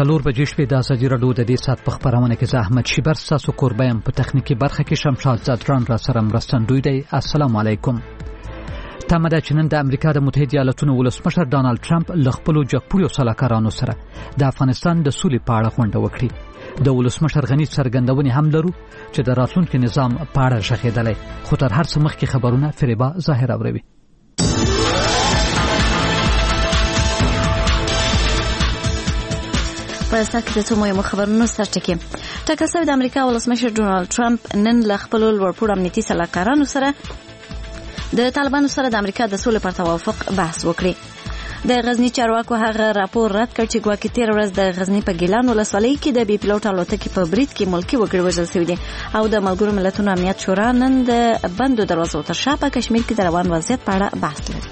4 بجې شپې د ازادي راډیو د دې ساعت په خبرونه کې زه احمد شیبر ستاسو کوربه یم. په تخنیکی برخه کې شمشاد زادران را سره مرستندوی دی. السلام علیکم. تمه ده چې نن د امریکا د متحده ایالاتونو ولسمشر ډانلډ ټرمپ له خپلو جګپوړو سلاکارانو سره د افغانستان د سولې په اړه غونډه وکړي. د ولسمشر غني څرګندونې هم لرو چې د راتلونکي نظام په اړه شخېدلې، خو تر هر څه مخکې خبرونه فریبا ظاهر اوروي. په ساکه د څو مهمو خبرونو سرټکی ټاکل شوی د امریکا ولسمشر ډونالد ټرمپ نن له خپل لوړپوړو امنیتي سلاکارانو سره د طالبانو سره د امریکا د سولې پر توافق بحث وکړي. د غزنی چارواکو هغه راپور رد کړ چې ګواکې تیر ورځ د غزنی په ګیلان ولسوالۍ کې د بي پلوټ الوتکې په برید کې ملکی وګړي وژل شوي دي او د ملګرو ملتونو امنیت شورا نن د بندو دروازو تر شا په کشمیر کې د روان وضعیت په اړه بحث لري.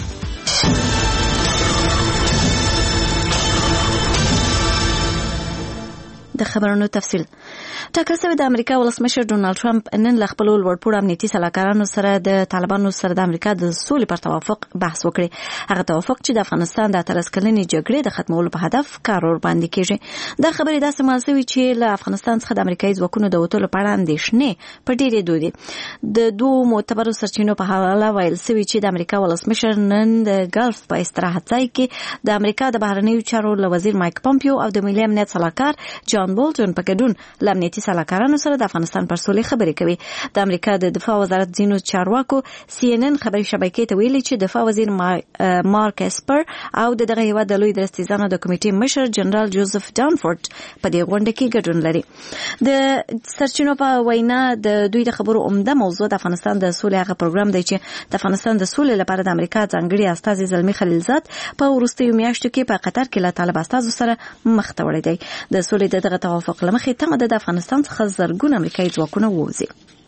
د خبرونو تفصیل ټاکل شوی د امریکا ولسمشر ډونالد ټرمپ نن له خپل لوړپوړو امنیتي سلاکارانو سره د طالبانو سره د امریکا د سولې پر توافق بحث وکړي. هغه توافق چې د افغانستان د 13 کلنې جګړې د ختمولو په هدف کار ور باندې کیږي. دا خبرې داسې مال شوی چې له افغانستان څخه د امریکایي ځواکونو د وټولو په اړه اندېښنې په ډېرې دودي. د دوه معتبرو سرچینو په حواله ویل شوی چې د امریکا ولسمشر نن د ګلف په استراحت ځای کې د امریکا د بهرنیو چارو وزیر مایک پومپیو او د ملي امنیت سلاکار جان بولټن په ګډون له امنیتي سلاکارانو سره د افغانستان پر سولې خبرې کوي. د امریکا د دفاع وزارت ځینو چارواکو CNN خبري شبکې ته ویلي چې دفاع وزیر مارک اسپر او دغه هیواد د لوی درستیزانو د کمیټې مشر جنرال جوزف دانفورد په دې غونډه کې ګډون لري. د سرچینو په وینا د دوی د خبرو عمده موضوع د افغانستان د سولې هغه پروګرام دی چې د افغانستان د سولې لپاره د امریکا ځانګړي استازي زلمی خلیلزاد په وروستیو میاشتو کې په قطر کې له طالب استازو سره مخ ته وړي دی. د سولې دغه توافق لمخې تمه د افغانستان څخه زرګونه امریکایي ځواکونه ووځي.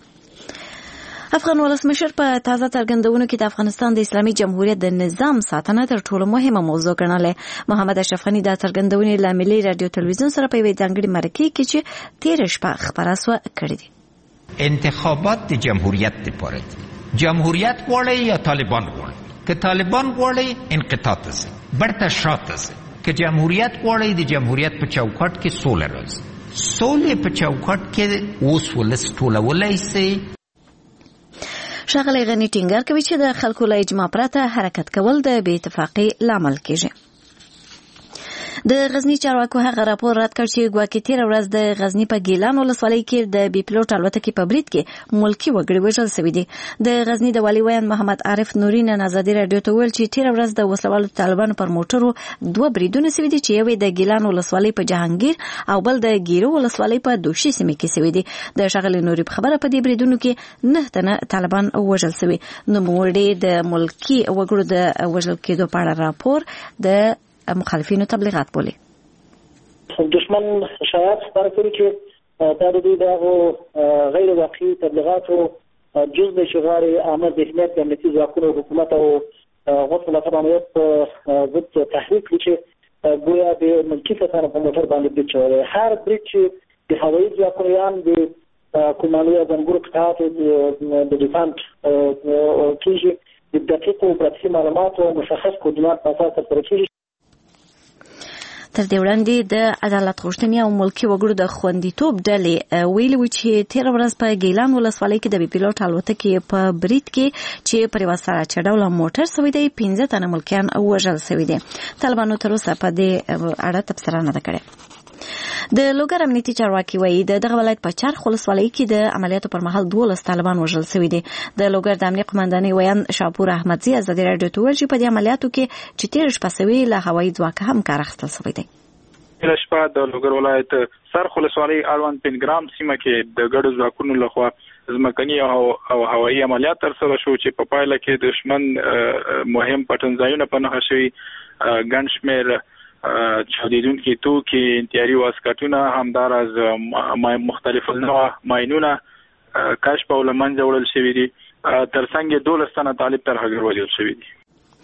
افغان ولسمشر په تازه څرګندونو کې د افغانستان د اسلامي جمهوریت د نظام ساتنه تر ټولو مهمه موضوع ګڼله. محمد اشرف غني د څرګندونې له ملي رادیو تلویزیون سره په یوه ځانګړي مرکه کې چې تیر شپه خبره سو کړې دي. انتخابات د جمهوریت لپاره دي. جمهوریت غواړي یا طالبان غواړي؟ که طالبان غواړي انقطاع ته برته شاته سي. که جمهوریت غواړي د جمهوریت په چوکاټ کې سوله راځي. سولې په چوکاټ کې اوس ولس ټولولای سي. ښاغلی غني ټینګار کوي چې د خلکو له اجماع پرته حرکت کول د بې اتفاقۍ لامل کیږي. د غزنی چارواکو هغه راپور رد کړ چې ګواکې تیر ورځ د غزنی په ګیلان ولسوالۍ کې د بي پلوټ الوتکې په برید کې ملکی وګړي وژل شوي دي. د غزنی د والي ویان محمد عارف نوري نن ازادي راډیو ته ویل چې تیر ورځ د وسلوالو طالبانو پر موټرو 2 بریدونه شوي دي چې یو د ګیلان ولسوالۍ په جهانگیر او بل د ګیرو ولسوالۍ په دوشي سیمه کې شوي دي. د ښاغلي نوري په خبره په دې بریدونو کې 9 تنه طالبان وژل شوي. نو موړي د ملکی وګړو د وژل کېدو په اړه راپور د مخالفینو تبلیغات بولي. دشمن شایعات خبره کوي چې دا د دوی دغه غیر واقعي تبلیغاتو جز د شغاري عامه ذهنیت د امنیتي ځواکونو حکومت او غوښتنه لپاره امنیت ضد تحریک چې ګویا د ملکي کسانو په موټر باندې برید شوی. هر برید چې د هوایي ځواکونو یا د کمانډو یا ځانګړو قطعاتو د ډیفانس کېږي د دقیقو پراتیکي معلوماتو او مشخص کوردینات په اساس ترسره کېږي. تر دې وړاندې د عدالت غوښتنې او ملکي وګړو د خوندیتوب ډلې ویلي و چې تیر ورځ په ګیلان ولسوالۍ کې د بي پلوټ الوتکې په برید کې چې پر یوه سراچه ډوله موټر شوی دی 15 تنه ملکیان وژل شوي دي. طالبانو تر اوسه په دې اړه تبصره نه ده کړې. د لوګر امنیتي چارواکي وایي دغه ولایت په چرخ ولسوالۍ کې د عملیاتو پر مهال 12 طالبان وژل شوي دي. د لوګر د امنیت قومندانۍ ویان شاپور احمدزي ازادي راډیو ته ویل چې په دې عملیاتو کې چې تیر شپه شوي له هوایي ځواکه هم کار اخیستل شوی دی. تیر شپه د لوګر ولایت سرخ ولسوالۍ اړوند 5 ګرام سیمه کې د ګډو ځواکونو لخوا ځمکني او هوایي عملیات ترسره شو چې په پایله کې دښمن مهم پټنځایونه په نښه شوي، ګڼ شمېر چاودیدونکي توکي، انتیاري واسکټونه، همداراز مختلف النوع ماینونه کشف او له منځه وړل شوي دي. ترڅنګ 12 تنه طالب ترهګر وژل شوي دي.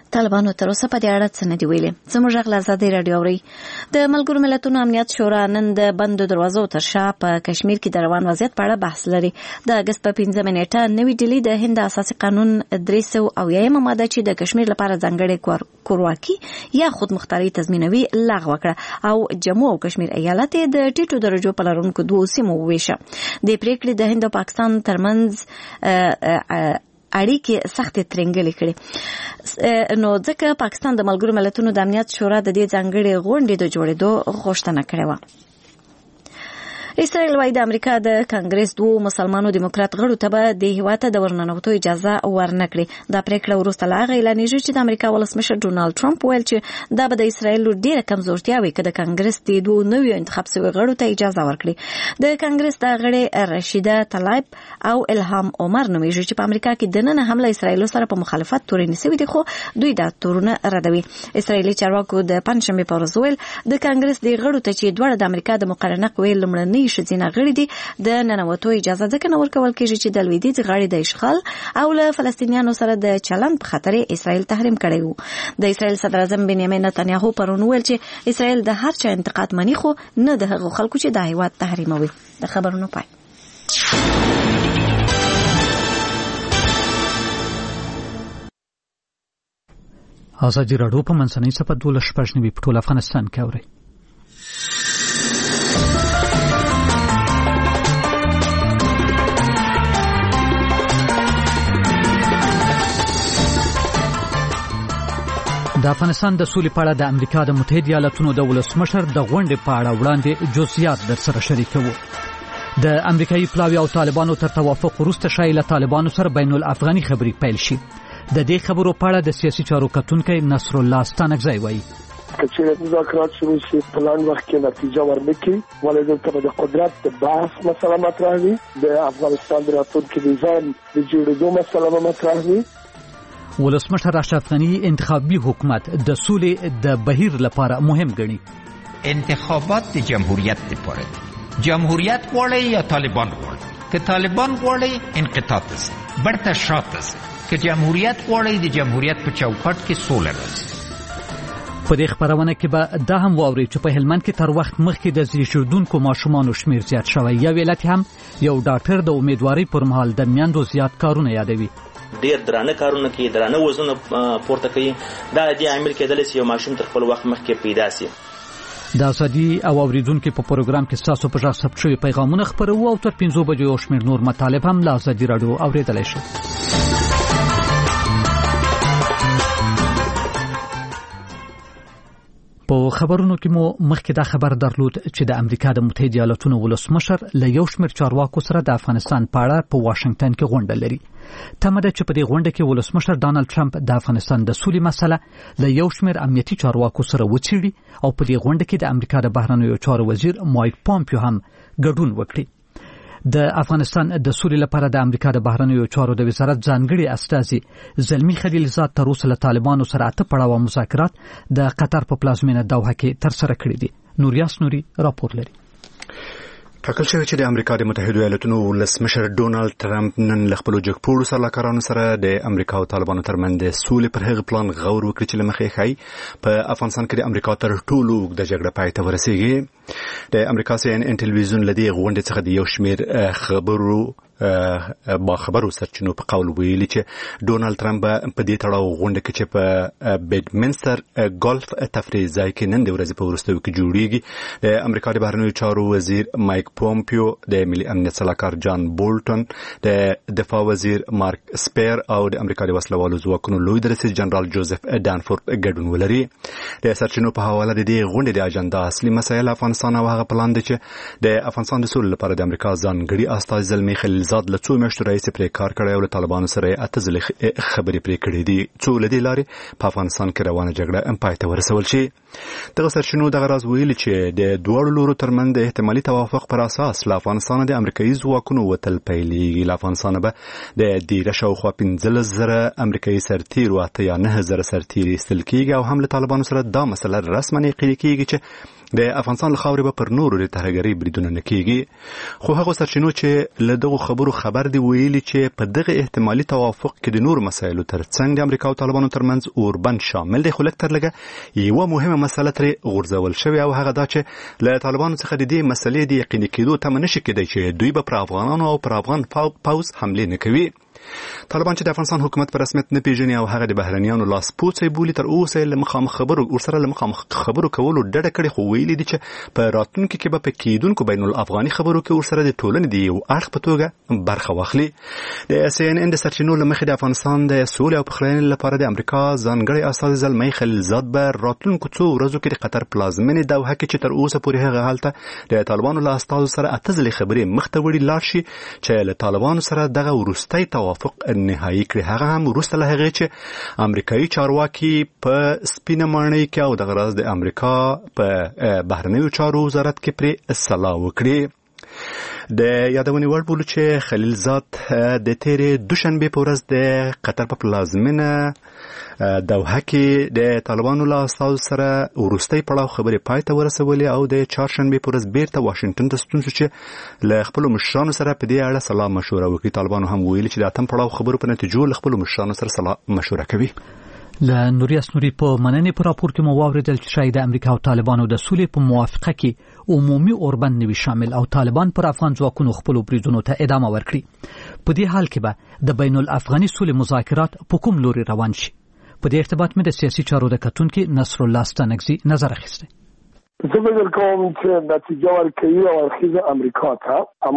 طالبانو تر اوسه په دې اړه څه نه دی ویلي. زموږ غږ له ازادي راډیو اوري. د ملګرو ملتونو امنیت شورا نن د بندو دروازو تر شا په کشمیر کې د روان وضعیت په اړه بحث لري. د اگست په 15 نیټه نوې ډیلي د هند اساسي قانون 300 ماده چې د کشمیر لپاره ځانګړې کورواکي یا خودمختاري تضمینوي لغوه کړه او جموں او کشمیر ایالت د ټیټو درجو په لرونکو دوه سیمو وویشه. د پریکړې د هند او پاکستان ترمنځ اړیکې سختې ترنګلې کړې، نو ځکه پاکستان د ملګرو ملتونو د امنیت شورا د دې ځانګړې غونډې د جوړېدو غوښتنه کړې وه. اسرائیل وايي د امریکا د کانګرس دوه مسلمانو دیموکرات غړو ته به د هیواد ته د ورننوتو اجازه ورنکړي. دا پریکړه وروسته لا اعلانېږي چې د امریکا ولسمشر ډونالد ټرمپ ویل چې دا به د اسرائیل ډیره کمزورتیا وي که د کانګرس د دوه نویو انتخاب شویو غړو ته اجازه ورکړي. د کانګرس د غړي رشیده طلایب او الهام عمر نومیږي چې په امریکا کې د نن حمله اسرائیل سره په مخالفت تورې نیسوي دي، خو دوی دا تورونه ردوي. اسرائیلي چارواکو د پنځشنبه په ورځ ویل د کانګرس د غړو ته چې دوه د امریکا د مقرنه قوې لمړنۍ شذینه غړي دي د ننوتو اجازه ځکه نه ورکول کېږي چې د لویدیځ غاړې د اشغال او له فلسطینیانو سره د چلند په خاطر اسرائیل تحریم کړی وو. د اسرائیل صدر اعظم بنیامین نتنیاهو پرون ویل چې اسرائیل د هر چا انتقاد مني، خو نه د هغو خلکو چې د هیواد تحریموي. د خبرونو پای. ازادي راډیو په منځنۍ صفحه 12 په ټول افغانستان کې اوري. د افغانستان د سولې په اړه د امریکا د متحده ایالاتونو د ولسمشر د غونډې په اړه وړاندې جزئیات درسره شریکوو. د امریکایي پلاوي او طالبانو تر توافق وروسته شایي له طالبانو سره بین الافغاني خبرې پیل شي. د دې خبرو په اړه د سیاسي چارو کتونکی نصر الله ستانکزی وایي چې مذاکرات شروع شي په لاندې وخت کې نتیجه ورنکړي، ولې دلته د قدرت د بحث مسله مطرح وي، د افغانستان د راتلونکي ډیزاین د جوړېدو مسله مطرح وي. ولسمشر اشرف غنی انتخابي حکومت د سولې د بهیر لپاره مهم ګڼي. انتخابات د جمهوریت لپاره جمهوریت غواړي یا طالبان غواړي؟ که طالبان غواړي انقطاع ته برته شاته سي، که جمهوریت غواړي د جمهوریت په چوکاټ کې سوله راځي. په دې خبرونه کې به دا هم واوري چې په هلمند کې تر وخت مخکې د زیږیدونکو ماشومانو شمیر زیات شوی. یو علت هم یو ډاکټر د امیدوارۍ پر مهال د میندو زیات کارونه یادوي. ډیر درانه کارونه کوي، درانه وزن پورته کوي. دا د عامل کېدل چې یو ماشوم تر خپل وخت مخکې پیدا شي. د ازادي او اوریدونکو په پروګرام کې تاسو په ځای ثبت شوی پیغامونه خبرو او تر 5 بجو یو شمېر نور مطالب هم له ازادي راډیو اوریدلای شئ. په خبرونو کې مو مخکې دا خبر درلود چې د امریکا د متحده ایالاتونو ولسمشر له یو شمېر چارواکو سره د افغانستان په اړه په واشنگټن کې غونډه لري. تمه ده چې په دې غونډه کې ولسمشر ډانلډ ټرمپ د افغانستان د سولې مسله له یو شمېر امنیتي چارواکو سره وڅېړي او په دې غونډه کې د امریکا د بهرنیو چارو وزیر مایک پومپیو هم ګډون وکړي. د افغانستان د سولې لپاره د امریکا د بهرنیو چارو د وزارت ځانګړي استازي زلمی خلیلزاد تر اوسه له طالبانو سره 8 پړاوه مذاکرات د قطر په پلازمینه دوحه کې ترسره کړي دي. نوریاس نوري راپور لري. ټاکل شوی چې د امریکا د متحده ایالاتونو ولسمشر ډونالد ټرمپ نن له خپلو جګپوړو سلاکارانو سره د امریکا او طالبانو ترمنځ د سولې پر هغه پلان غور وکړي چې له مخې ښایي په افغانستان کې د امریکا تر ټولو اوږده جګړه پای ته ورسیږي. د امریکا CNN ټلویزیون له دې غونډې څخه د یو شمېر خبرو با خبرو سرچینو په قول ویلي چې ډونالد ټرمپ په دې تړاو غونډه کې چې په بیډمنستر ګولف تفریح ځای کې نن د ورځې په وروستیو کې جوړیږي، د امریکا د بهرنیو چارو وزیر مایک پومپیو، د ملي امنیت سلاکار جان بولټن، د دفاع وزیر مارک سپیر او د امریکا د وسلوالو ځواکونو لوی درسي جنرال جوزف ډانفورد ګډون ولري. د سرچینو په حواله د دې غونډې د اجنډا اصلي مسایل افغانستان او هغه پلان دی چې د افغانستان د سولې لپاره د امریکا ځانګړي استازي زلمی خلیلزاد له څو میاشتو راهیسې پرې کار کړی او له طالبانو سره یې 8 ځلې خبرې پرې کړې دي څو له دې لارې په افغانستان کې روانه جګړه پای ته ورسول شي. دغه سرچینو دغه راز ویلي چې د دواړو لورو ترمنځ د احتمالي توافق پر اساس له افغانستانه د امریکایي ځواکونو وتل پیلېږي. له افغانستانه به د دیره شاوخوا 15,000 امریکایي سرتیرو 8 یا 9,000 سرتیري ایستل کېږي او هم له طالبانو سره دا مسله رسما عقیده کېږي چې د افغانستان له خاورې به پر نورو د ترهګرۍ بریدونه نه کیږي، خو هغه سرچینو چې له دغه خبرو خبر دی ویلي چې په دغه احتمالي توافق کې د نورو مسایلو ترڅنګ د امریکا او طالبانو ترمنځ اوربند شامل دی، خو لږ تر لږه یوه مهمه مسله ترې غورځول شوې او هغه دا چې له طالبانو څخه د دې مسلې د یقیني کېدو تمه نشي کېدی چې دوی به پر افغانانو او پر افغان پوځ حملې نه کوي. طالبان چې د افغانستان حکومت په رسمیت نه پیژني او هغه د بهرنیانو لاسپوڅی بولي، تر اوسه له مخامخ خبرو کولو ډډه کړې، خو ویلي دي چې په راتلونکي کې به په کېدونکو بین الافغاني خبرو کې ورسره د ټولنې د یو اړخ په توګه برخه واخلي. د CNN د سرچینو له مخې د افغانستان د سولې او پخلاینې لپاره د امریکا ځانګړی استازی زلمی خلیلزاد به راتلونکو څو ورځو کې د قطر پلازمینې دوحه کې چې تر اوسه پورې هغه هلته د طالبانو له استازو سره اته ځلې خبرې مخ ته وړي لاړ شي چې له طالبانو سره دغه وروستی توافق نهایی کړي. هغه هم وروسته له هغې چې امریکایي چارواکي په سپینه ماڼۍ کې او دغه راز د امریکا په بهرنیو چارو وزارت کې پرې سلا وکړي. د یادونې وړ بولو چې خلیلزاد د تیرې دوشنبې په ورځ د قطر په پلازمینه دوحه کې د طالبانو له استازو سره وروستی پړاو خبرې پای ته ورسولې او د چهارشنبې په ورځ بیرته واشنګټن ته ستون شو چې له خپلو مشرانو سره په دې اړه سلا مشوره وکړي. طالبانو هم ویلي چې د اتم پړاو خبرو په نتیجو له خپلو مشرانو سره سلا مشوره کوي. له نوري اسنوري په مننې په راپور کې مو واوریدل چې شاید امریکا او طالبانو د سولې په موافقه کې عمومي اوربند نوي شامل او طالبان پر افغان ځواکونو خپل بریدونو ته ادامه ورکړي. په دې حال کې به د بین الافغاني سولې مذاکرات په کوم لوري روان شي؟ په دې ارتباط مې د سیاسي چارو د کتونکو نصر الله ستانکزي نظر اخیسته. زه فکر کوم چې نتیجه ورکوي او اخیزه امریکا ته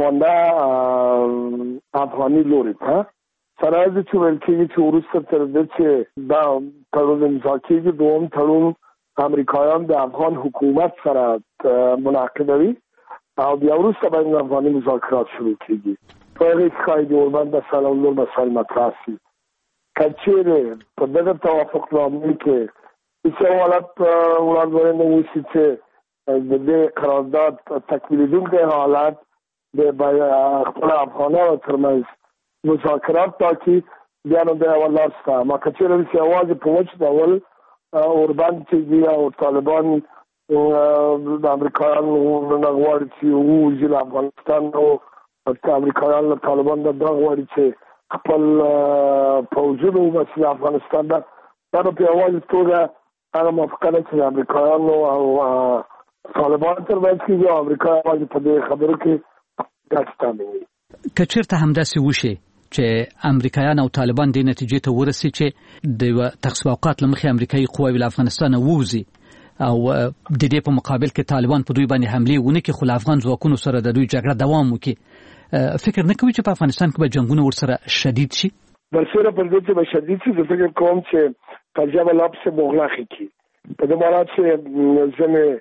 امانده افغاني لوري ته سره د چې ویل کېږي چې وروسته تر دې چې دا تړون امضا کېږي دوم تړون امریکایان د افغان حکومت سره منعقدوي او بیا وروسته بین افغاني مذاکرات شروع کېږي. په هغې کې ښایي د اوربند مسایل او نور مسایل مطرح شي. که چیرې په دغه توافق نامې کې هېڅ حالت وړاندوینه وشي چې د دې قرارداد تکمیلېدونکی حالت د خپلو افغانانو ترمنځ مذاکرات تاکي بیا نو د اول لار شته. ما که چیرې چې یوازې په وچ ډول اوربند کېږي او طالبان د امریکایانو نه غواړي چې ووځي له افغانستان او امریکایان له طالبان نه دا غواړي چې خپل پوځونه وباسي له افغانستان نه. دا نو په یوازې توګه هغه موافقه ده چې د امریکایانو او طالبان ترمنځ کېږي او امریکا یوازې په دې خبرو کې ګټه تامینوي. که چېرته همداسې وشي چې امریکایان او طالبان دې نتیجې ته ورسي چې د تخصیص اوقات له مخې امریکایي قواوې له افغانستان ووځي او د دې په مقابل کې طالبان په دوی باندې حملې ونه کړي خو له افغان ځواکونو سره د دوی جګړه دوام وکړي، فکر نه کوي چې په افغانستان کې به جنګونه ورسره شدید شي؟ برسره پر دې چې به شدید شي. زه فکر کوم چې ترجمه لابس مغلقه کی په دې معنی چې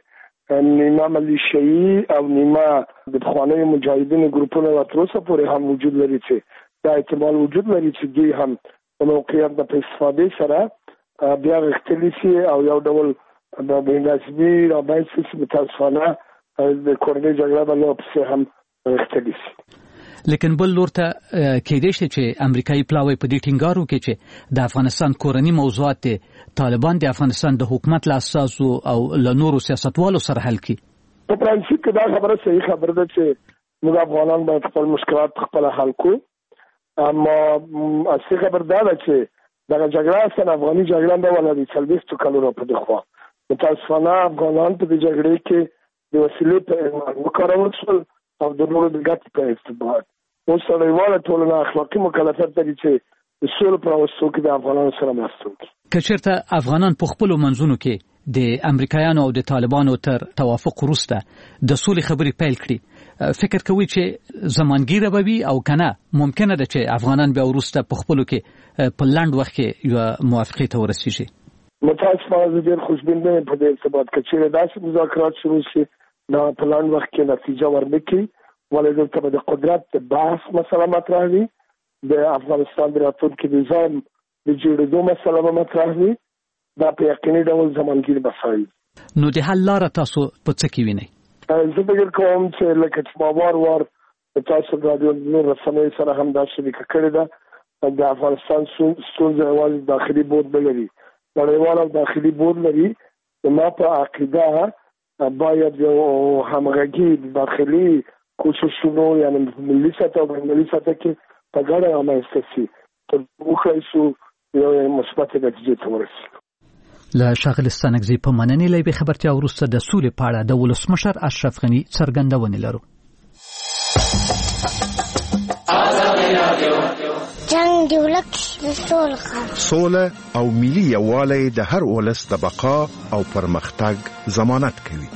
ځنې نیمه ملیشیایي او نیمه د پخوانیو مجاهدینو ګروپونه لا تر اوسه پورې هم وجود لري چې دا احتمال وجود لري چې دوی هم په موقعیت د استفادې سره بیا غښتلي شي او یو ډول د بین‌المللي رابطې چې متاسفانه د کورنۍ جګړه بل پسې هم غښتلي شي. لیکن بل لور ته کېدای شي چې امریکایي پلاوی په دې ټینګار وکړي چې د افغانستان کورنۍ موضوعات طالبان د افغانستان د حکومت له اساسو او له نورو سیاستوالو سره حل کړي. په پرانسیپ کې دا خبره صحیح خبره ده چې موږ افغانان باید خپل مشکلات خپل حل کړو، اما اصلي خبر دا ده چې دغه جګړه اصلا افغاني جګړه نه ولا د 40 کلونو په دغه متاسفانه افغانان په دې جګړه کې د وسیلې په وکارول شول او د نورو د ګټې په استفاده. اوس نړیواله ټولنه اخلاقي مکلفیت لري چې د سولې پر وسیلو کې د افغانانو سره مرسته وکړي. که چېرته افغانان په خپلو منځونو کې د امریکایانو او د طالبانو تر توافق وروسته د سولې خبرې پیل کړي، فکر کوي چې زمانګیره به وي او کنه ممکنه ده چې افغانان بیا وروسته په خپلو کې په لنډ وخت کې یو موافقې ته ورسیږي؟ متاسفانه زه ډېر خوشبین نه یم په دې ارتباط که چېرې داسې مذاکرات شروع شي دا په لنډ وخت کې نتیجه ورنه کړي، ولې دلته به د قدرت د بحث مسله مطرح وي، د افغانستان د راتلونکي نظام د جوړېدو مسله به مطرح وي. دا په یقیني ډول زمانګیر مسایل. نو د حل لاره تاسو په څه کې وینئ؟ زه فکر کوم چې لکه چې ما وار تاسو رادیو نور رسنۍ سره هم دا شریکه کړې ده، د افغانستان ستونزه یوازې داخلي بود نه لري، نړیوال او داخلي بود لري. ما په عقیده باید یو همغږي داخلي کوششونو یعنی ملي سطح او ملي سطح کې په ګډه رامنځته شي تر وخت شو یو مثبت نتیجې ته ورسېږي. له ښاغلي ستانکزي په مننې له خبرتیا وروسته د سولې په اړه د ولسمشر اشرف غني څرګندونې لرو. جنگ دی ولک سوله او ملي یووالی د هر ولس د بقا او پرمختګ ضمانت کوي.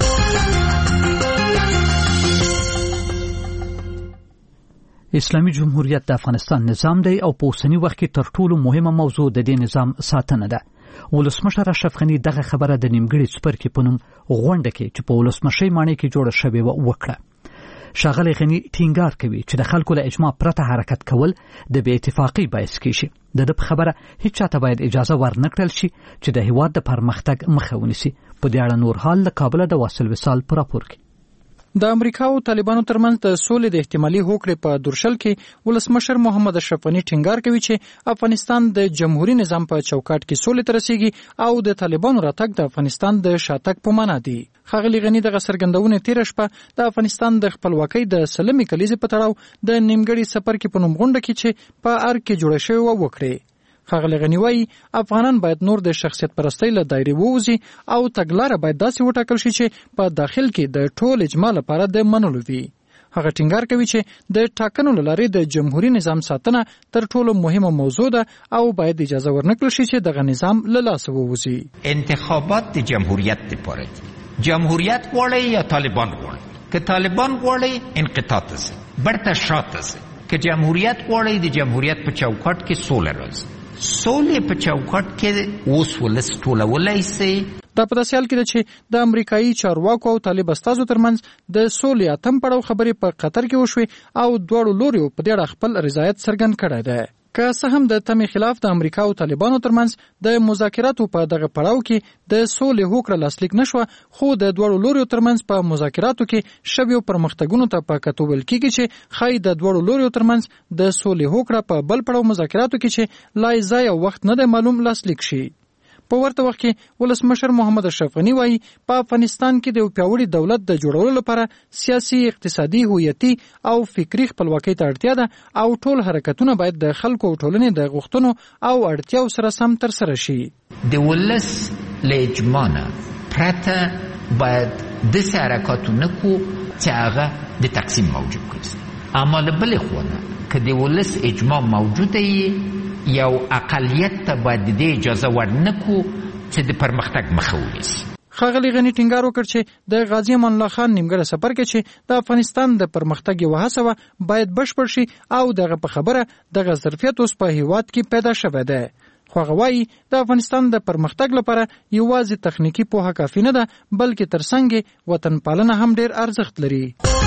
اسلامي جمهوریت د افغانستان نظام دی او په اوسنی وخت کې تر ټولو مهمه موضوع د دې نظام ساتنه ده. ولسمشر اشرف غني دغه خبره د نیمګړي څپرکي په نوم غونډه کې چې په ولسمشي ماڼۍ کې جوړه شوې وکړه. ښاغلی غني ټینګار کوي چې د خلکو له اجماع پرته حرکت کول د بې اتفاقۍ باعث کیږي. د خبره هیڅ چاته باید اجازه ورنکړل شي چې د هیواد د پرمختګ مخه ونیسي. په دې اړه نور حال له کابل د واصل وصال پر راپور کې. د امریکا او طالبانو ترمنځ د سولې د احتمالي هوکړې په درشل کې ولسمشر محمد اشرف غني ټینګار کوي چې افغانستان د جمهوریت نظام په چوکاټ کې سولې ته رسیږي او د طالبانو راتګ د افغانستان د شاتګ په معنا دی. ښاغلي غني دغه څرګندونه تیر شپه د افغانستان د خپلواکۍ د سلمې کلیزې په تړاو د نیمګړي څپرکي په نوم غونډه کې چې په ارګ کې جوړه شوې وکړه. ښاغلی غني وايي افغانان باید نور د شخصیت پرستۍ له دایرې ووځي او تګلاره باید داسې وټاکل شي چې په داخل کې د ټول اجماع لپاره د منلو وي. هغه ټینګار کوي چې د ټاکنو له لارې د جمهوریت نظام ساتنه تر ټولو مهمه موضوع ده او باید اجازه ورنکړل شي چې دغه نظام له لاسه ووځي. انتخابات د جمهوریت لپاره دي. جمهوریت غواړي یا طالبان غواړي؟ که طالبان غواړي انقطاع ته برته شاته که جمهوریت غواړي د جمهوریت په چوکاټ کې سوله راځي. سولې په چوکاټ کې اوس ولس ټولولی سي. دا په داسې حال کې ده چې د امریکایي چارواکو او طالب استازو ترمنځ د سولې اتم پړاو خبرې په قطر کې وشوې او دواړو لوریو په دې اړه خپل رضایت څرګند کړی دی. که څه هم د تمې خلاف د امریکا او طالبانو ترمنځ د مذاکراتو په دغه پړاو کې د سولې هوکړه لاسلیک نشوه، خو د دواړو لوریو ترمنځ په مذاکراتو کې شویو پرمختګونو ته په کتو ویل کېږي چې ښایي د دواړو لوریو ترمنځ د سولې هوکړه په بل پړاو مذاکراتو کې چې لا ځای او وخت نه دی معلوم لاسلیک شي. په ورته وخت کې ولسمشر محمد اشرف غني وايي په افغانستان کې د یو پیاوړي دولت د جوړولو لپاره سیاسي، اقتصادي، هویتي او فکري خپلواکۍ ته اړتیا ده او ټول حرکتونه باید د خلکو او ټولنې د غوښتنو او اړتیاو سره سم ترسره شي. د ولس له اجماع نه پرته باید داسې حرکاتونه کو چې هغه د تقسیم موجب کړي. اما له بلې خوا نه که د ولس اجماع موجوده وي یو اقلیت ته باید د اجازه ورنکو چې د پرمختګ مخه ونیسي. ښاغلي غني ټینګار وکړ چې د غازي امان الله خان نیمګړی سفر کې چې د افغانستان د پرمختګ یوه هڅه وه باید بشپړ شي او دغه په خبره دغه ظرفیت اوس په هیواد کې پیدا شوی دی. خو هغه وایي د افغانستان د پرمختګ لپاره یوازې تخنیکي پوهه کافي نه ده بلکې ترڅنګ وطن پالنه هم ډیر ارزښت لري.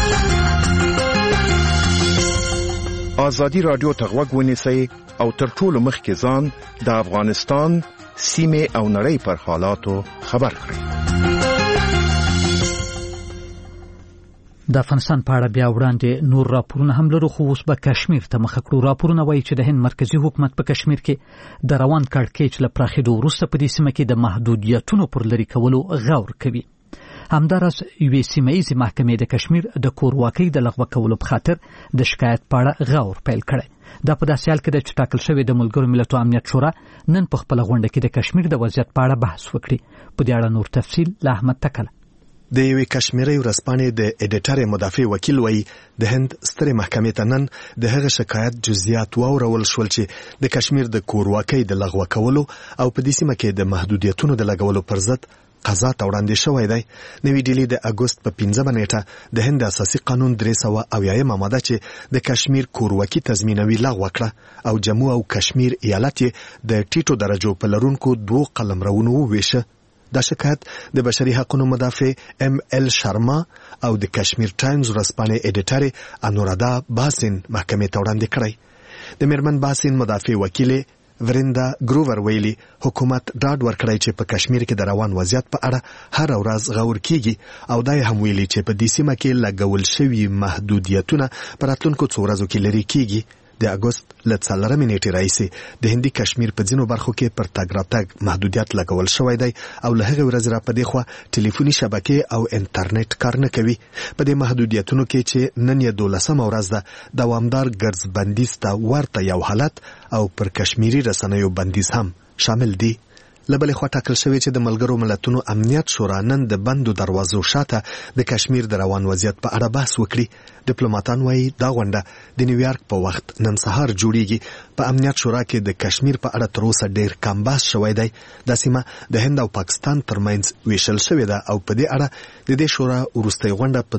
ازادي رادیو ته غوږ ونیسئ او تر ټولو مخکې ځان د افغانستان سیمې او نړۍ پر حالاتو خبر کړئ. د افغانستان په اړه بیا وړاندې نور راپورونه هم لرو، خو اوس به کشمیر ته مخه کړو. راپورونه وایي چې د هند مرکزی حکومت په کشمیر کې د روان کړکېچ له پراخېدو وروسته په دې سیمه کې د محدودیتونو پر لرې کولو غور کوي. همداراز یوې سیمه‌ایزې محکمې د کشمیر د کورواکۍ د لغوه کولو په خاطر د شکایت په اړه غور پیل کړی. دا په داسې حال کې ده چې ټاکل شوې د ملګرو ملتونو امنیت شورا نن په خپله غونډه کې د کشمیر د وضعیت په اړه بحث وکړي. په دې اړه نور تفصیل له احمد تکله. د یوې کشمیري ورځپاڼې د ایډیټر مدافع وکیل وایي د هند سترې محکمې ته نن د هغه شکایت جزئیات واورول شول چې د کشمیر د کورواکۍ د لغوه کولو او په دې سیمه کې د محدودیتونو د لګولو پر ضد قضا ته وړاندې شوی دی. نوې ډیلي د اګوست په 15 نیټه د هند اساسي قانون 380 ماده چې د کشمیر کورواکي تضمینوي لغوه کړه او جموں او کشمیر ایالت د ټیټو درجو په لرونکو 2 قلمرونو وویشه. دا شکایت د بشري حقوقو مدافع ام ال شرما او د کشمیر ټایمز ورځپاڼې ایډیټر انورادا باسین محکمې ته وړاندې کړی. د میرمن باسین مدافع وکیل ورندا ګروور ویلي حکومت ډاډ ورکړی چې په کشمیر کې د روان وضعیت په اړه هر ورځ غور کیږي او دا هم ویلي چې په دې سیمه کې لګول شوی محدودیتونه پر راتلونکو څو ورځو کې لري کیږي. د اگست له 4 نیټې راهیسې د هندي کشمیر په ځینو برخو کې پر تګ راتګ محدودیت لګول شوی دی او له هغې ورځې را پدې خوا ټلیفوني شبکې او انټرنیټ کار نه کوي. په دې محدودیتونو کې چې نن یې 12مه ورځ ده دوامدار ګرځ بندیز ته ورته یو حالت او پر کشمیري رسنیو بندیز هم شامل دي. له بلې خوا ټاکل شوی چې د ملګرو ملتونو امنیت شورا نن د بندو دروازو شاته د کشمیر د روان وضعیت په اړه بحث وکړي. ډیپلوماټان وایي دا غونډه د نیویارک په وخت نن سهار جوړیږي. په امنیت شورا کې د کشمیر په اړه تر اوسه ډیر کم بحث شوی دی. دا سیمه د هند او پاکستان ترمنځ ویشل شوې ده او په دې اړه د دې شورا وروستۍ غونډه په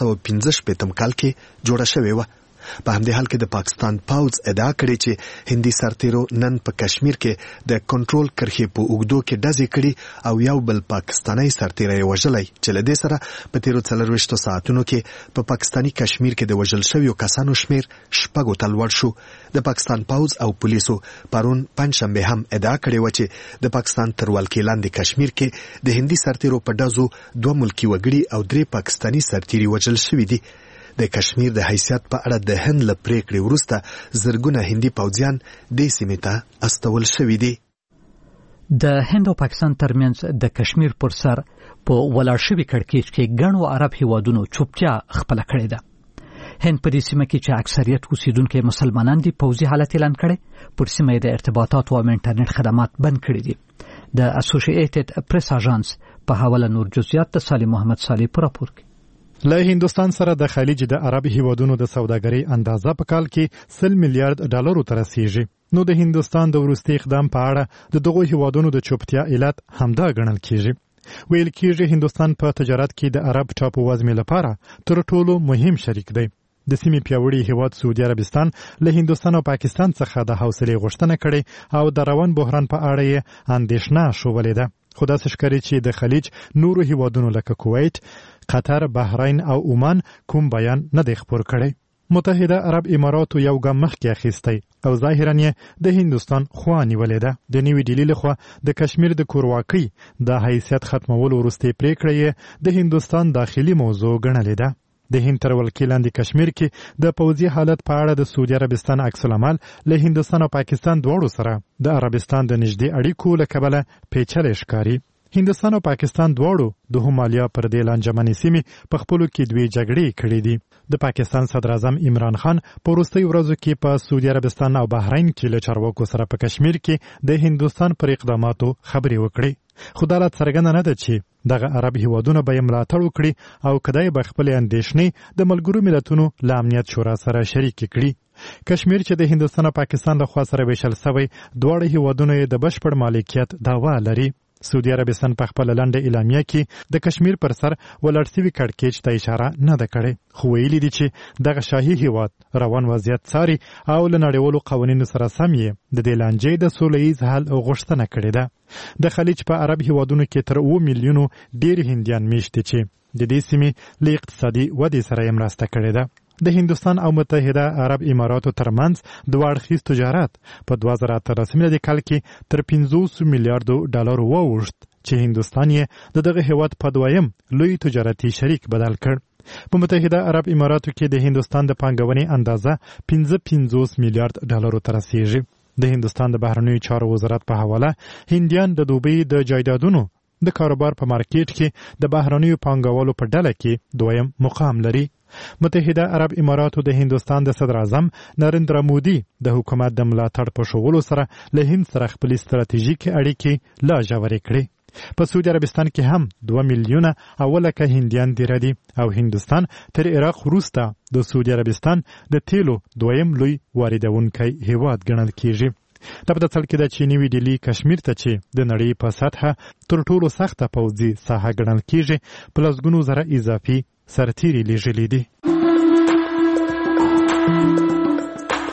1915 کال کې جوړه شوې وه. په همدې حال کې د پاکستان پوځ ادعا کړې چې هندي سرتیرو نن په کشمیر کې د کنټرول کرښې په اوږدو کې ډزې کړي او یو بل پاکستاني سرتیری وژلی چې له دې سره په تیرو 24 ساعتونو کې په پاکستاني کشمیر کې د وژل شویو کسانو شمیر 6 ته لوړ شو. د پاکستان پوځ او پولیسو پرون پنځشنبه هم ادعا کړې و چې د پاکستان تر ولکې لاندې کشمیر کې د هندي سرتیرو په ډزو 2 ملکي وګړي او 3 پاکستاني سرتیري وژل شوي دي. د کشمیر د حیثیت په اړه د هند له پریکړې وروسته زرګونه هندي پوځیان دې سیمې ته استول شوي دي. د هند او پاکستان ترمنځ د کشمیر پر سر په ولاړ شوي کړکېچ کې ګڼو عرب هیوادونو چوپتیا خپله کړې ده. هند په دې سیمه کې چې اکثریت اوسیدونکي مسلمانان دي پوځي حالت اعلان کړي. پر سیمه د ارتباطات او انټرنیټ خدمات بند کړي دي. د اسوسییټډ پریس اژانس په حواله نور جزئیات د سالم محمد صالح پر راپور کې. له هندستان سره د خلیج د عرب هیوادونو د سوداګرۍ اندازه په کال کې $100 میلیارډ ته رسیږي. نو د هندستان د وروستي اقدام په اړه د دغو هیوادونو د چوپتیا علت همدا ګڼل کیږي. ویل کیږي هندستان په تجارت کې د عرب ټاپووزمې لپاره تر ټولو مهم شریک دی. د سیمې پیاوړي هیواد سعودي عربستان له هندستان او پاکستان څخه د حوصلې غوښتنه کړې او د روان بحران په اړه یې اندېښنه شوولې ده. خو داسې ښکاري چې د خلیج نورو هیوادونو لکه کویت، قطر، بحرین او عمان کوم بیان نه دی خپور کړی. متحده عرب اماراتو یو ګام مخکې اخیستی او ظاهرا یې د هندستان خوا نیولې ده. د نیوي ډیلي لخوا د کشمیر د کورواکۍ د حیثیت ختمولو وروستۍ پریکړه یې د هندستان داخلي موضوع ګڼلې ده. د هند تر ولکې لاندې کشمیر کې د پوځي حالت په اړه د سعودي عربستان عکس العمل له هندستان او پاکستان دواړو سره د عربستان د نږدې اړیکو له کبله پیچلی ښکاري. هندستان او پاکستان دواړو د همالیا پر دې لانجمنې سیمې په خپلو کې 2 جګړې کړې دي. د پاکستان صدر اعظم عمران خان په وروستیو ورځو کې په سعودي عربستان او بحرین کې له چارواکو سره په کشمیر کې د هندستان پر اقداماتو خبرې وکړې. خو دا لا څرګنده نه ده چې دغه عرب هیوادونه به یې ملاتړ وکړي او کدی به خپلې اندېښنې د ملګرو ملتونو له امنیت شورا سره شریکې کړي. کشمیر چې د هندستان او پاکستان لخوا سره ویشل شوی دواړه هیوادونه یې د بشپړ مالکیت دعوا لري. سعودي عربستان په خپل لنډه اعلامیه کې د کشمیر پر سر ولاړ شوي کړکېچ ته اشاره نه ده کړې، خو ویلي دي چې دغه شاهي هیواد روان وضعیت څاري او له نړیوالو قوانینو سره سم یې د دې لانجې د سوله ییز حل غوښتنه کړې ده. د خلیج په عرب هیوادونو کې تر 7 میلیونو ډېر هندیان میشته چې د دې سیمې له اقتصادي ودې سره یې مرسته کړې ده. د هندستان او متحده عرب اماراتو ترمنځ دوه اړخیز تجارت په 2018 میلادي کال کې تر $500 میلیارډ واوښت چې هندستان یې دغه هیواد په دویم لوی تجارتي شریک بدل کړ. په متحده عرب اماراتو کې د هندستان د پانګونې اندازه $55 میلیارډ ته رسیږي. د هندستان د بهرنیو چارو وزارت په حواله هندیان د دوبۍ د جایدادونو د کاروبار په مارکیټ کې د بهرنیو پانګوالو په ډله کې دویم مقام لري. متحده عرب اماراتو د هندستان د صدر اعظم نریندرا مودي د حکومت د ملاتړ په شغلو سره له هند سره خپل ستراتیژیکي اړیکې لا ژورې کړې. په سعودي عربستان کې هم 2 میلیونه اولکه هندیان دي او هندستان تر عراق وروسته د سعودي عربستان د تیلو دویم لوی واردونکی هیواد ګڼل کیږي. دا په داسې کې د نیوي ډیلي کشمیر ته چې د نړۍ په سطحه تر ټولو سخته پوځي ساحه ګڼل کیږي په لسګونو زره اضافي سرتیري لیږلي دي.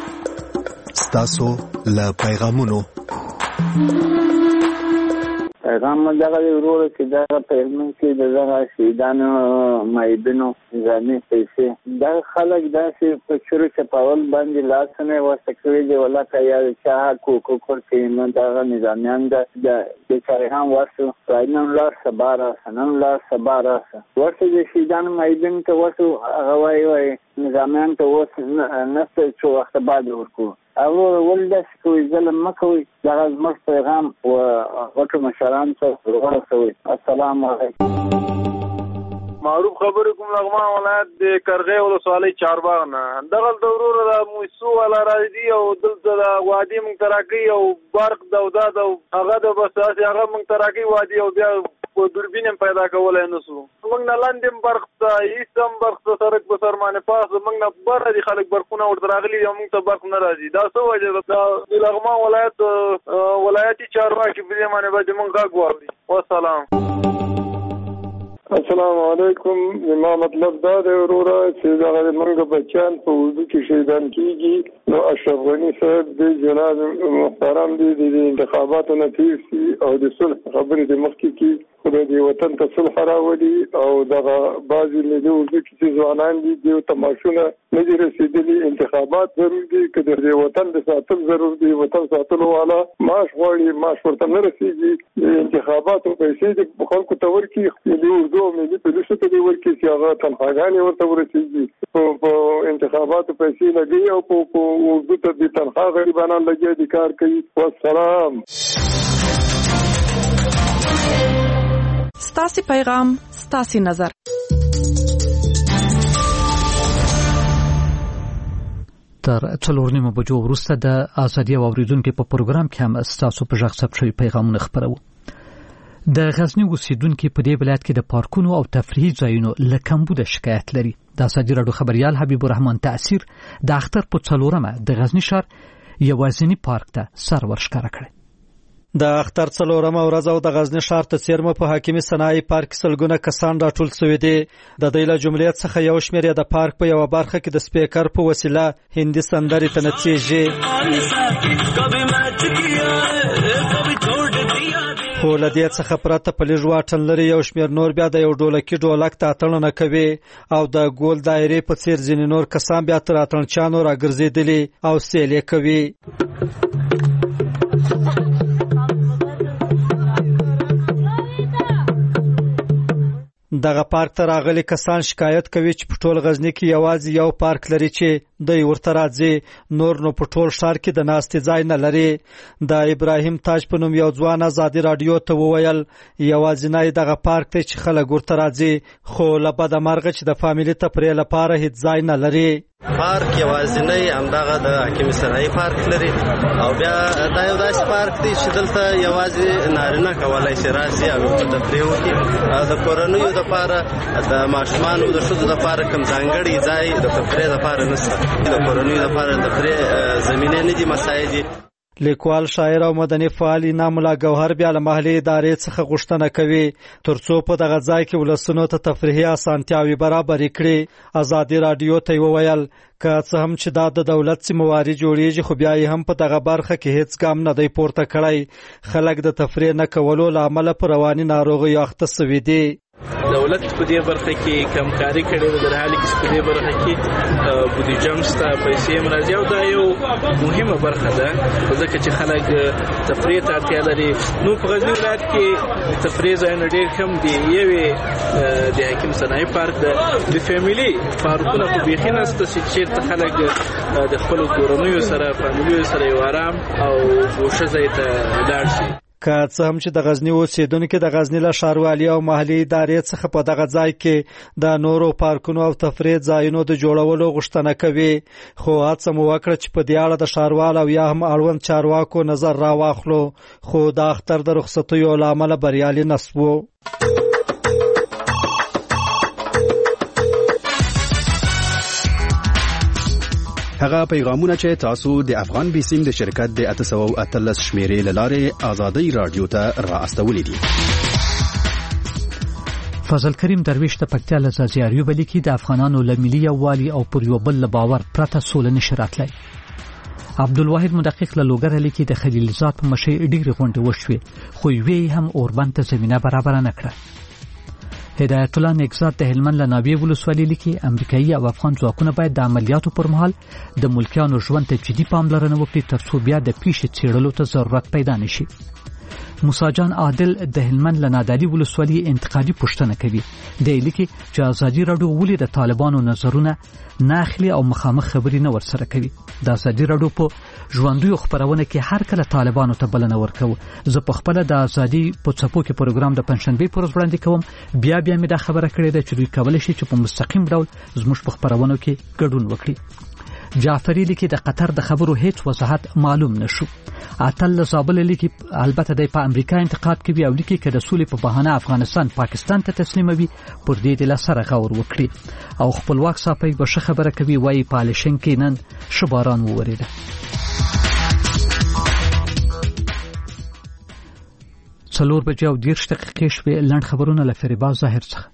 ستاسو له پیغامونو پیغام دغه ورور چې دغه پیغام کې دغه شهیدانو مایدنو ځاني پیسې دا خلک داسې په چورو چپاول باندې لاس نه وسکوي دی ولکه یا چا کوکو کې نه دغه نظامیان د چارهان واسو راینن لا صبر سنن لا صبر ورته د شهیدانو مایدن ته واسو هغه وای نظامیان ته واسو نه څه وخت بعد ورکو او ولدس کوي ظلم مکوي دغه زموږ پیغام او غټو مشران ته ورسوي. السلام علیکم. معروف خبر کوم لغمان ولایت د کرغې ولسوالۍ چارباغ نه دغه ضرور د موسو ولا راځي او دلته د وادي منتراکي او برق دوداد او هغه د بساسي هغه منتراکي وادي او بیا په دوربین پیدا کولای نو سو موږ نه لاندې برق ته ایستم برق ته سرک په سرمانه پاس موږ نه بر دي خلک برقونه ورته راغلي او موږ ته برق نه راځي دا څه وجه د لغمان ولایتي چارواکي په دې معنی باندې موږ غږ واوري. والسلام. السلام علیکم. ما مطلب دا دی وروره چې دغه موږ بچیان په اردو کې شهیدان کیږي نو اشرف غنی صاحب د جناب محترم دي د انتخاباتو نه تیر شي او د صلح خبرې د مخکې کې خدای دې وطن ته صلح راولي او دغه بعضې ملي اردو کې چې ځوانان دي دوی تماشونه نه دي رسېدلي انتخابات ضرور دي که د دې وطن د ساتل ضرور دي وطن ساتلو والا معاش غواړي معاش ورته نه رسېږي د انتخاباتو پیسې د خلکو ته ورکړي ملي اردو او ملي پولیسو ته دې ورکړي چې هغه تنخواګانې ورته ورسېږي په انتخاباتو پیسې لګي او په اردو ته د تنخوا غریبانان لګي دي کار کوي. والسلام. ستاسي پیغام ستاسي نظر. تر 4 بجو وروسته د ازادي او اوریدونکو په پروګرام کې هم ستاسو په ژغ ثبت شوی پیغامونه خبرو. د غزنی اوسیدونکو په دې ولایت کې د پارکونو او تفریحي ځایونو له کمبود شکایت لري. د ازادي راډیو خبريال حبیب الرحمن تاثیر د اختر په 4مه د غزنی ښار یوازینی پارک ته سر ورشکاره کړ. د اختر 4مه ورځ او د غزنی ښار ته څیرمه په حاکمي صنایع پارک سلګونه کسان راټول شوي دي. د دې له جملې څخه یو شمېر د پارک په یو برخه کې د سپیکر په وسیله هندي سندرې تنڅېږي. خو له دې څخه پرته په لږ واټن لري یو شمېر نور بیا د یو ډولکی ډولک ته اتڼونه کوي او د ګول دایرې په څیر ځینې نور کسان بیا تر اتڼچانو راګرځېدلي او سیلې کوي. دغه پارک ته راغلي کسان شکایت کوي چې په ټول غزنی کې یوازې یو پارک لري چې دوی ورته راځي نور نو په ټول ښار کې د ناستې ځای نه لري. د ابراهیم تاج په نوم یو ځوان ازادي رادیو ته وویل یوازینی دغه پارک ته چې خلک ورته راځي خو له بده مرغه چې د فامیلي تفریح لپاره هیڅ ځای نه لري. پارک یوازینی همدغه د حاکمي صنایع پارک لري او بیا دا یو داسې پارک دی چې دلته یوازې نارینه کولای شي راشي او تفریح وکړي. د کورنیو دپاره د ماشومانو د ښځو دپاره کوم ځانګړی ځای د تفریح دپاره نشته. د کورنیو دپاره د تفریح زمینې نه دي مساعدې. لیکوال شاعر او مدني فعال انعام الله گوهر بیا له محلي ادارې څخه غوښتنه کوي ترڅو په دغه ځای کې ولسونو ته تفریحي اسانتیاوي برابرې کړي. ازادي رادیو ته وویل که څه هم چې دا د دولت ذمہواري جوړیږي خو بیا یې هم په دغه برخه کې هیڅ ګام نه دی پورته کړی. خلک د تفریح نه کولو له امله په رواني ناروغیو اخته شوي دي. دولت په دې برخه کې کمکاري کړې ده، در حال کې په دې برخه کې بودیجه مشته، پیسې مرزي او دا یو مهمه برخه ده ځکه چې خلک تفریح ته اړتیا لري. نو په غزنی ولایت کې تفریح ځایونه ډېر کم دي. یوې د حاکم صنایع پارک د فیملی پارکونه په بیخي نسته چې چېرته خلک د خپلو کورنیو سره فامیلیو سره یو آرام او ګوښه ځای ته لاړ شي. که څه هم چې د غزنی اوسیدونکو د غزنی له ښاروالۍ او محلي ادارې څخه په دغه ځای کې د نورو پارکونو او تفریح ځایونو د جوړولو غوښتنه کوي خو هڅه مو وکړه چې په دې اړه د ښاروال او یا هم اړوند چارواکو نظر راواخلو خو د اختر د رخصتیو له امله بریالي نه شوو. هغه پیغامونه چې تاسو د افغان بیسیم د شرکت د 813 شمیرې لاره آزادی رادیو ته را استولې دي. فضل کریم درویش د پکتیا له زازیاریو بلی کې د افغانانو له ملي یووالي او پر یو بل باور پرته سوله نشي راتلی. عبدالواحد مدقق له لوګر لیکي د خلیل زاد په مشي ډېرې غونډې وشوې خو یوې هم اوربند ته زمينه برابر نه کړه. هدایت الله نگزاد د هلمند له ناوې ولسوالۍ لیکي امریکایي او افغان ځواکونه باید د عملیاتو پر مهال د ملکیانو ژوند ته جدي پاملرنه وکړي ترڅو بیا د پیښې څېړلو ته ضرورت پیدا نشي. موسی جان عادل د هلمند له نادعلي ولسوالۍ انتقادي پوښتنه کوي. دی لیکي چې ازادي راډیو ولې د طالبانو نظرونه نه اخلي او مخامخ خبرې نه ورسره کوي. د ازادي راډیو په ژوندیو خبرونه کې هر کله طالبانو ته بلنه ورکوي. زه په خپل د ازادي په څپو کې پروګرام د پنځشنبه پر ورځ وړاندې کوم. بیا مې دا خبره کړې ده چې دوی کولای شي چې په مستقیم ډول زموږ په خبرونو کې ګډون وکړي. جعفری لیکي د قطر د خبرو هیڅ وضاحت معلوم نشو. عطل زابل لیکي البته د امریکا انتقاد کوي او لیکي چې د سولې په بهانه افغانستان پاکستان ته تسلیموي پر دې د لسره غور وکړي او خپلواک صاحب به خبره کوي وایي پالیشن کې نن شباران ووريده. څلور بجې او 10 دقیقې شوې. لنډ خبرونه له فریبا ظاهر څخه.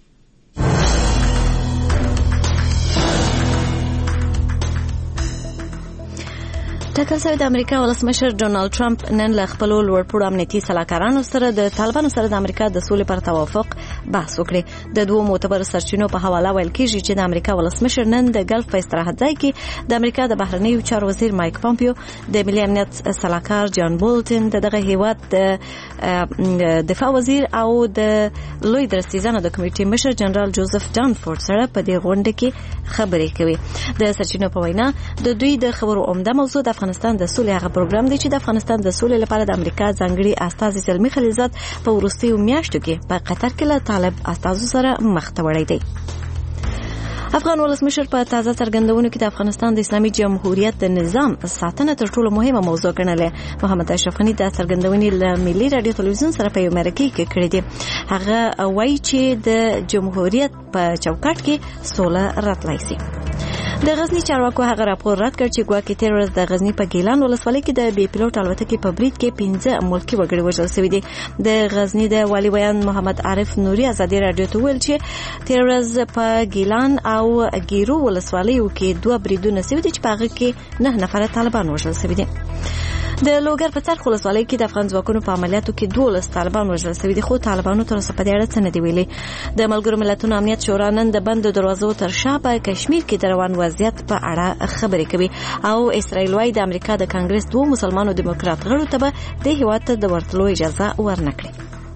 ټاکل شوی د امریکا ولسمشر ډونالد ټرمپ نن له خپل لوړپوړو امنیتي سلاکارانو سره د طالبانو سره د امریکا د سولې پر توافق بحث وکړي. د دوه معتبر سرچینو په حواله ویل کیږي چې د امریکا ولسمشر نن د ګلف په استراحت ځای کې د امریکا د بهرنیو چارو وزیر مایک پامپیو، د ملي امنیت سلاکار جان بولټن، دغه هیواد د دفاع وزیر او د لوی درستیزانو د کمیټې مشر جنرال جوزف دانفورد سره په دې غونډه کې خبرې کوي. د سرچینو په وینا د دوی د خبرو عمده موضوع د افغانستان د سولې هغه پروګرام دی چې د افغانستان د سولې لپاره د امریکا ځانګړي استازي زلمی خلیلزاد په وروستیو میاشتو کې په قطر کې له طالب استازو سره مخ ته وړی دی. افغان ولسمشر په تازه څرګندونو کې د افغانستان د اسلامي جمهوریت د نظام ساتنه تر ټولو مهمه موضوع ګڼلې. محمد اشرف غنی د څرګندونې له ملي رادیو تلویزیون سره په یو مرکه کې کړې دي. هغه وایي چې د جمهوریت په چوکاټ کې سوله راتلای شي. د غزنی چارواکو هغه راپور رد کړ چې ګواکې تیر ورځ د غزنی په ګیلان ولسوالۍ کې د بي پيلوټ الوتکې په برید کې 15 ملکی وګړي وژل شوي دي. د غزنی د والی بیان محمد عارف نوري ازادي رادیو ته ویل چې تیر ورځ په ګیلان او ګیرو ولسوالیو کې 2 بریدونه شوي دي چې په هغه کې 9 نفر طالبان وژل شوي دي. د لوګر په څرخ ولسوالۍ کې د افغان ځواکونو په عملیاتو کې 12 طالبان وژل شوي دي، خو طالبانو تر اوسه په دې اړه څه نه دی ویلي. د ملګرو ملتونو امنیت شورا نن د بند دروازو تر شا په کشمیر کې د روان وضعیت په اړه خبرې کوي او اسرائیل وايي د امریکا د کانګرس 2 مسلمانو دیموکرات غړو ته به د هیواد ته د ورتلو اجازه ورنکړي.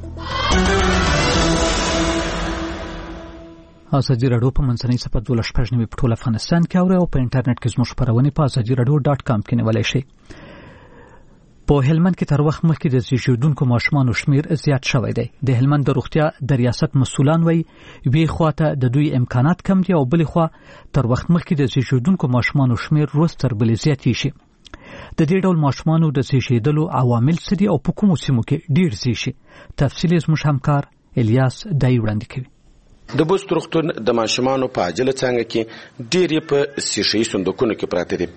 ازادي راډیو په منځنۍ صفحه 12 په ټول افغانستان کې او په انټرنیټ کې زموږ خبرونه په azadiiradio.com کې نیولای شئ. په هلمند کې تر وخت مخکې د زیږیدونکو ماشومانو شمیر زیات شوی دی. د هلمند د روغتیا د ریاست مسؤلان وایي وی خواته د دوی امکانات کم دي او بلې خوا تر وخت مخکې د زیږیدونکو ماشومانو شمیر روز تر بلې زیات شي. د دې ډول ماشومانو د زیږیدلو عوامل څه دي او په کومو سیمو کې ډیر زیات شي؟ تفصیل زموږ همکار الیاس دای وړاندې کوي. د بوست روغتون د ماشومانو په عاجله څنګه کې ډیر په سیشي صندوقونو کې پراته دي.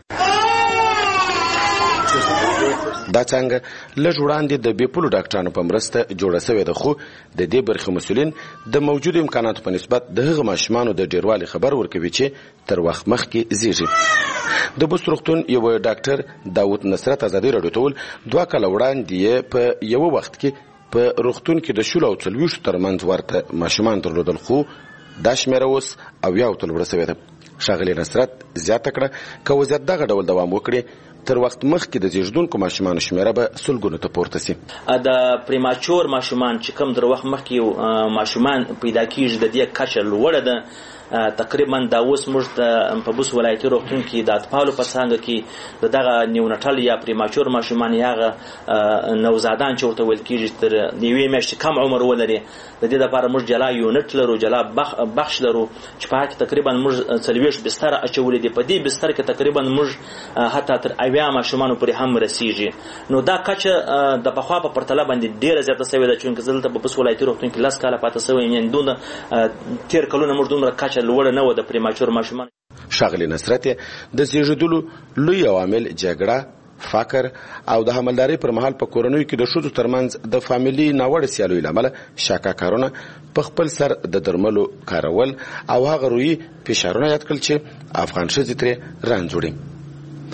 دا څنګه لږ وړاندې د بیپولو ډاکټرانو په مرسته جوړه شوې ده، خو د دې برخې مسؤلین د موجودو امکاناتو په نسبت د هغه ماشومانو د ډیروالي خبر ورکوي چې تر وخت مخکې زیږي. د بوست روغتون یو ډاکټر داوود نصرت ازادي راډیو ته ویل 2 کاله وړاندې په یو وخت کې په روغتون کې د 40 ترمنځ ورته ماشومان درلودل، خو دا شمیره اوس او یو تل ورسوي ده. ښاغلي نصرت زیاته کړه که وضعیت دغه ډول دوام وکړي تر وخت مخکې د زیږیدونکو ماشومانو شمیره به 100 ته پورته شي. د پریماچور ماشومان چې کوم در وخت مخکې ماشومان پیدا کیږي د دې کچه لوړه ده. تقریبا دا اوس موږ د په بوس ولایتي روغتون کې د اطفالو په څانګه کې دغه نیونټل یا پریماچور ماشومان یا نوزادان چې ورته ویل کیږي تر نیوي میاشتې کم عمر ولري، د دې لپاره موږ جلا یونټ لرو، جلا بخش لرو چې په هغه تقریبا موږ 40 بستر اچولې دي. په دې بستر کې تقریبا موږ حتی تر 80 ماشومان پورې هم رسیږي. نو دا کچه د پخوا په پرتله باندې ډیره زیاته شوې ده چې دلته په بوس ولایتي روغتون کې 10 کاله پاتې شوی یعنی دونه تیر کلونه موږ دومره لوړ نه و د پریماچور ماشومان. ښاغلي نصرت د زیږیدلو لوی عوامل جګړه، فقر او د حملدارۍ پر مهال په کورنیو کې د ښځو ترمنځ د فامیلي ناوړه سیالیو له امله شاکاکارونه په خپل سر د درملو کارول او هغه روحي فشارونه یاد کړل چې افغان ښځې ترې رنځ وړي.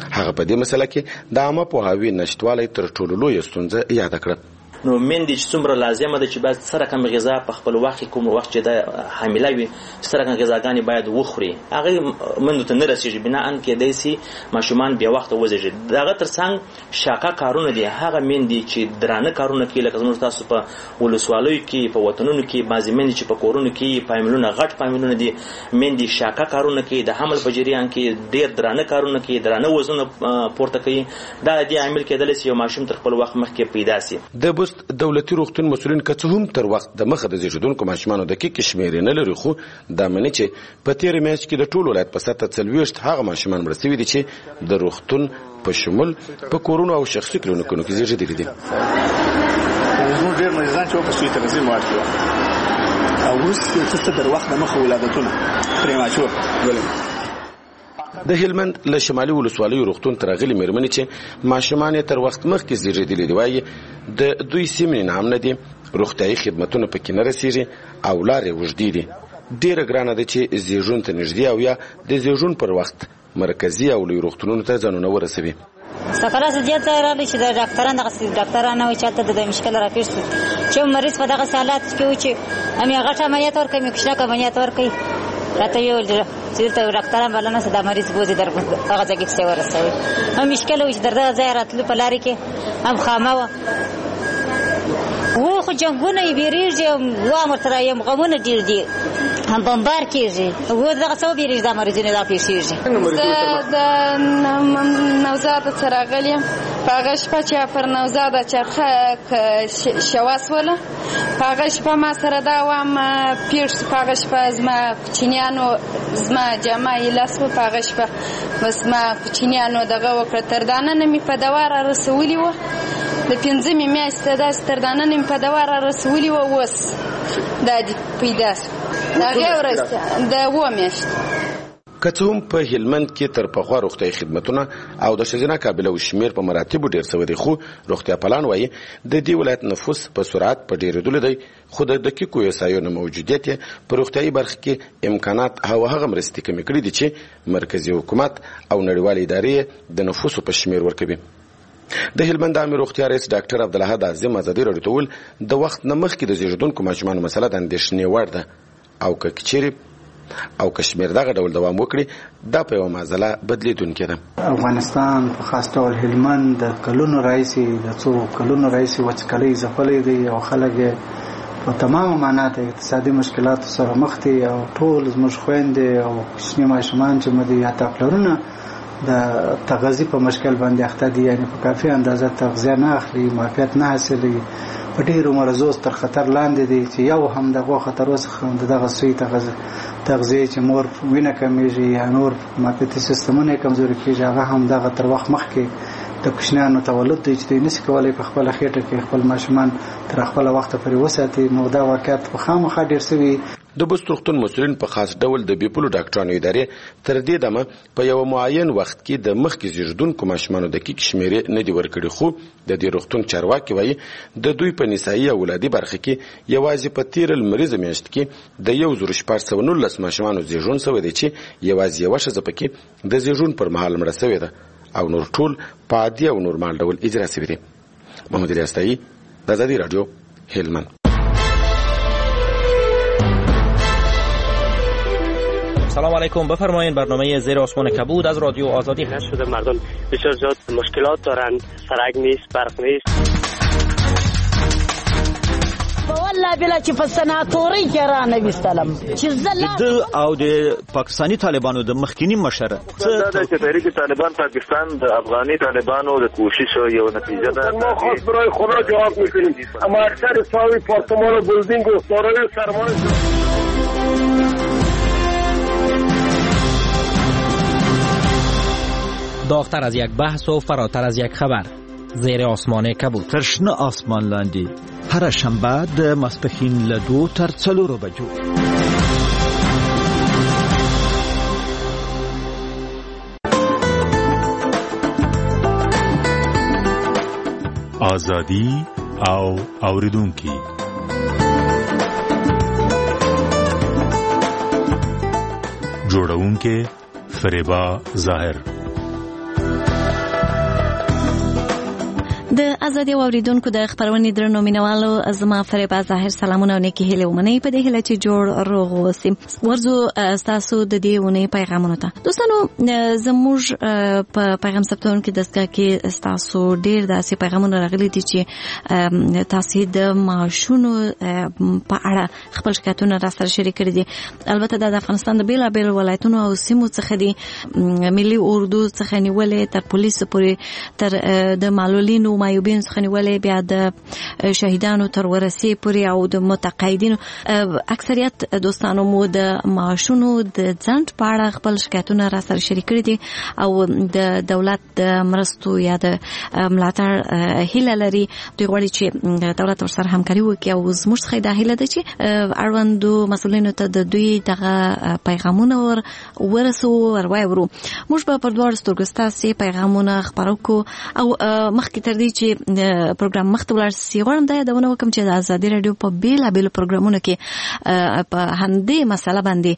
هغه په دې مسله کې د عامه پوهاوي نشټوالی تر ټولو لویه ستونزه یاده کړه. نو مندې چې څومره لازمه ده چې باید سره کوم غذا په خپل وخت کوم وخت چې د حامله وي سره کوم غذاګانې باید وخوري هغه مندو ته نه رسیږي بنا ان کې دیسي ماشومان بیا وخت وځي. دغه ترڅنګ شاقه کارونه دي هغه مندې چې درانه کارونه کوي لکه زموږ تاسو په ولسوالیو کې په وطنونو کې بعضی مندې چې په کورونو کې پایملونه غټ پایملونه دي مندې شاقه کارونه کوي د حمل په جریان کې ډېر درانه کارونه کوي درانه وزن پورته کوي. دا د عامل کېدل چې یو ماشوم تر خپل وخت مخکې پیدا سي. دولتي روغتون مسؤلین که څه هم تر وخت د مخه د زیږیدونکو ماشومانو دقیق شمېرې نه لري خو دا مني چې په تېره میاشت کې د ټول ولایت په سطحه 40 هغه ماشومان مړه شوي دي چې د روغتون په شمول په کورونو او شخصي کلینیکونو کې زیږېدلي دي. زموږ ډېر مریضان چې په سوی تغذیه مواد کې او وروسته در وخت د مخه ولادتونه پریماچور د هلمند له شمالي ولسوالیو روغتون ته راغلي مېرمنې چې ماشومان یې تر وخت مخکې زیږېدلي دي وایي د دوی سیمې نه هم نه دي روغتیایي خدمتونه پکې نه رسېږي او لارې اوږدې دي. ډېره ګرانه ده چې زیږون ته نږدې او یا د زیږون پر وخت مرکزي او لوی روغتونونو ته ځانونه ورسوي. سفر زیات راغلی چې د ډاکټرانو وایي چې هلته د مشکل راپېښ شي چې مریض په دغه حالات کې و چې همې غټ عملیات ورکوي همې کوچنک عملیات ورکوي راته ویل چې دلته ډاکټران بلنه سه دا مریض بوځي در هغه ځای کې کیسې ورسوي. هم مشکل و چې در دغه ځای راتلو په لارې کې هم خامه وه خو جنګونه یې بیریږي وام ورته یم غمونه ډېر دي هم بمبار کېږي و دغه څه وبېرېږي دا مریضونه دا پېښېږي. زه د نوزاده څه راغلې یم په هغه شپه چې پر نوزاده چرخه شوه سوله په هغه شپه ما سره دا وام پېښ شو په هغه شپه زما کوچنیانو زما جامه یې لاس و په هغه شپه بس ما کوچنیانو دغه وکړه تر داننه مې په دوا را رسولي وه د 5 میاشتې داسې تر داننه مې په دوا را رسولي وه اوس دا دې پیدا شو د هغې ورسته د 7 میاشتې. که څه هم په هلمند کې تر پخوا روغتیایي خدمتونه او د ښځینه قابله شمېر په مراتبو ډېر شوی دی خو روغتیا پالان وایي د دې ولایت نفوس په سرعت په ډېرېدلو دی خو د دقیقو وسایلو موجودیت یې په روغتیایي برخه کې امکانات او هغه مرستې کمې کړي دي چې مرکزي حکومت او نړیوالې ادارې د نفوسو په شمېر ورکوي. د هلمند عامې روغتیا رئیس ډاکټر عبدالحد اعظم ازادي راډیو ته وویل د وخت نه مخکې د زیږیدونکو ماشومانو مسله د اندېښنې وړ ده او که چیرې او کشمیر دغه ډول دوام وکړي دا په یوه معضله بدلیدونکې ده. افغانستان په خاص ډول هلمند د کلونو راهیسې د څو کلونو راهیسې وچکالۍ ځپلی دی او خلک یې په تمامه معنا د اقتصادي مشکلاتو سره مخ دي او ټول زموږ خویندې او کوچني ماشومان چې مو دي حتی پلرونه د تغذیې په مشکل باندې اخته دي یعنې په کافي اندازه تغذیه نه اخلي معافیت نه حاصلوي په ډېرو مرضو تر خطر لاندې دي چې یو هم دغه خطرو څخه دغه سوی تغذیه چې مور وینه کمیږي یا نور معافیتي سیستمونه کمزوري کېږي هغه هم دغه تر وخت مخکې د کوچنیانو تولد دی چې دوی نشي کولی په خپله خېټه کې خپل ماشومان تر خپله وخته پورې وساتي نو دا واقعیت خامخا ډېر سوي. د بست روغتون مسؤلین په خاص ډول د بیپلو ډاکټرانو ادارې تر دې دمه په یو معین وخت کې د مخکې زیږیدونکو ماشومانو دقیق شمېرې نه دي ورکړي خو د دې روغتون چارواکي وایي د دوی په نسایي او ولادي برخه کې یوازې په تېره لمریزه میاشت کې د 1419 ماشومانو زیږون شوی دی چې یوازې یوه ښځه پکې د زیږون پر مهال مړه شوې ده او نور ټول په عادي او نورمال ډول اجرا شوي دي. محمد الیاستایي د ازادي راډیو هلمند. سلام علیکم، بفرمایید برنامه زیر آسمان کبود از رادیو آزادی شده. مردم بسیار زیاد مشکلات دارند، سرک نیست، برق نیست. والله بلا چې په سناتوري کې را نه وستلم چې د او د پاکستانی طالبانو د مخکینی مشر دا چې تحریک طالبان پاکستان د افغاني طالبانو د کوشش یو نتیجه ده. ما خواست برای خدا جواب میکنیم اما اکثر ساوی پارتمان و بلدینگ و دارای سرمایه داغتر از یک بحث و فراتر از یک خبر زیر آسمان کبود. ترشنه آسمان لاندی هر شنبه د ماسپښین له 2 تر 4 بجو. آزادی او اوریدونکي جوړونکي فریبا ظاهر. د ازادي اوریدونکو د خبرونې درنو مینوالو زما فریبا ظاهر سلامونه او نیکی هیله ومنئ په دې هیله چې جوړ روغ اوسئ. ورځو تاسو د دې ونې پیغامونو ته دوستانو زموږ په پیغام ثبتون کې دستګاه کې تاسو ډیر داسې پیغامونه راغلي دي چې تاسو د معاشونو په اړه خپل شکایتونه را سره شریک کړي دي. البته د افغانستان د بیلابیل ولایتونو او سیمو څخه دي ملي اردو څخه نیولې تر پولیسو پورې تر د معلولینو مایوبین څخه نیولې بیا د شهیدانو تر ورسې پورې او د متقاعدینو اکثریت دوستانو مو د معاشونو د ځنډ په اړه خپل شکایتونه را سره شریک کړي دي او د دولت د مرستو یا د ملاتړ هیله لري. دوی غواړي چې دولت ورسره همکاري وکړي او زموږ څخه دا هیله ده چې اړوندو مسؤلینو ته د دوی دغه پیغامونه ورسو ورواورو. موږ به پر دواړو سترګو ستاسې پیغامونه خپرو کو او مخکې تر دې چې پروګرام مخته ولاړ سي غواړم دا یادونه وکړم چې د ازادي راډیو په بیلابیلو پروګرامونو کې په همدې مسله باندې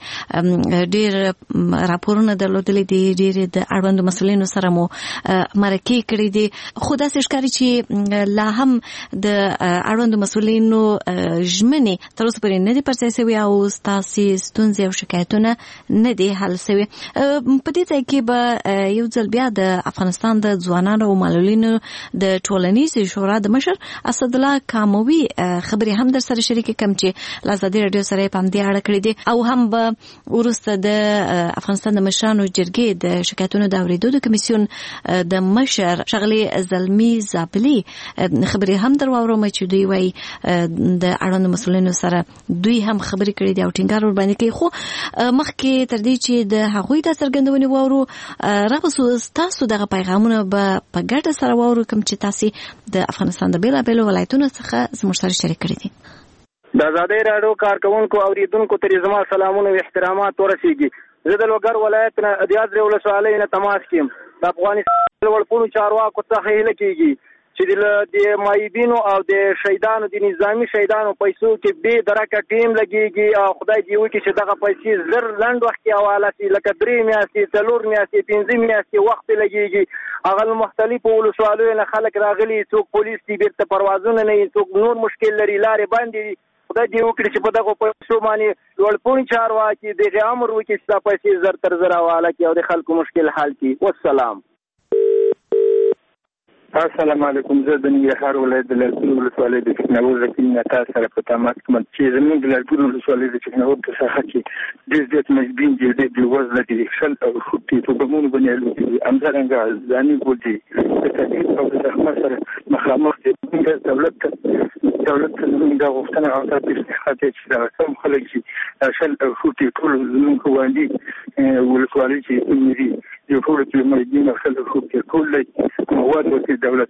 ډېر راپورونه درلودلي دي، ډېر د اړوندو مسؤلینو سره مو مرکې کړې دي، خو داسې ښکاري چې لا هم د اړوندو مسؤلینو ژمنې تر اوسه پورې نه دي پرځای سوي او ستاسې ستونزې او شکایتونه نه دي حل سوي. په دې ځای کې به یو ځل بیا د افغانستان د ځوانانو او معلولینو د ټولنیزې شورا د مشر اسدالله کاموي خبرې هم در سره شریکې کوم چې له ازادي راډیو سره په همدې اړه کړې دي او هم به وروسته د افغانستان د مشرانو جرګې د شکایتونو د اورېدو د کمیسیون د مشر ښاغلي زلمي زابلي خبرې هم در واورم چې دوی وایي د اړوندو مسؤلینو سره دوی هم خبرې کړې دي او ټینګار ورباندې کوي. خو مخکې تر دې چې د هغوی د څرګندونې واورو راغوسو ستاسو دغه پیغامونه به په ګډه سره واورو کوم چې تاسو د افغانستان د بیلابیلو ولایتونو څخه زموږ سره شریک کړي دي. د ازادي راډیو کارکونکو او اوریدونکو ته زما سلامونه او احترامات ورسیږي. زه د لوګر ولایت نه د یازرې ولسوالۍ نه تماس کوم. د افغانستان ولپونو چارواکو څخه هیله کیږي چې د مایبینو او د شهیدانو د نظامی شهیدانو پیسو کې به درکه ټیم لګيږي او خدای دې وکړي چې دغه پیسې زر لند وخت کې حواله شي، لکه 3 میاشتې 4 میاشتې 5 میاشتې وخت لګيږي. هغه مختلفو ولسوالیو نه خلک راغلي، څوک پولیس دي بیرته پروازونه نه، څوک نور مشکل لري، لارې باندې خدای دې وکړي چې په دغه پیسو باندې لوړپوړي چارواکي دغه امر وکړي چې پیسې زر تر زر حواله کړي او د خلکو مشکل حل کړي. والسلام. السلام علیکم. زه د ننګرهار ولایت د لالپور ولسوالۍ د چکناور رقیب نتا سره په تماس کې چې زموږ د لالپور ولسوالۍ د چکناور په ساحه کې ډېر زیات مجبین دي، ډېر بېوزله دي، شل او خوټي په بمونو باندې الوتي دي، همدارنګه ځاني ګوډي د تکلیف او د زحمت سره مخامخ دي. دولت ته زموږ د غوښتنه او د استحقاق چې دا سم خلک چې شل او خوټي ټول زموږ باندې ولسوالۍ چې دي یو ټول چې مجبین او شل او خوټي ټول مواد ورته دولت.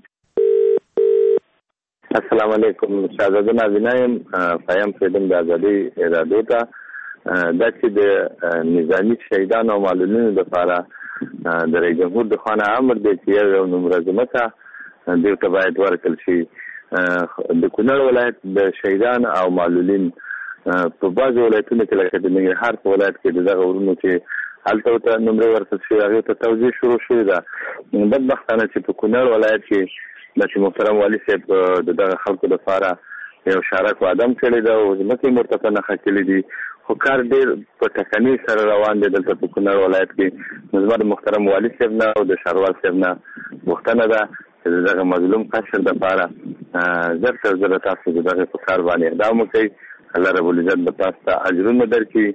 السلام علیکم. شاهزاده نازنین فایم فریدم د ازادي راډیو ته دا چې د نظامی شهیدانو او معلولینو لپاره د رئیس جمهور د خانه امر دی چې یو منظمه ته دلته باید ورکړل شي. د کونړ ولایت د شهیدان او معلولین په بعض ولایتونو کې لکه د ننګرهار په ولایت کې دغه ورونو چې هلته ته نمبر ورکړل شي هغه ته توجیه شروع شوې ده. بدبختانه چې په کونړ ولایت کې د محترم والي صاحب دغه خلکو لپاره یو شارک وادم کړی دا او ځمکې مرتفع نه خکلې دي، خو کار ډېر په ټکنۍ سره روان دی دلته په کونړ ولایت کې. زما د محترم والي صاحب نه او د ښاروال صاحب نه غوښتنه ده چې دغه مظلوم قشر دپاره زر تر زره تاسو دغه په کار باندې اقدام وکړئ. الله رب العزت به تاسو ته اجرونه درکړي.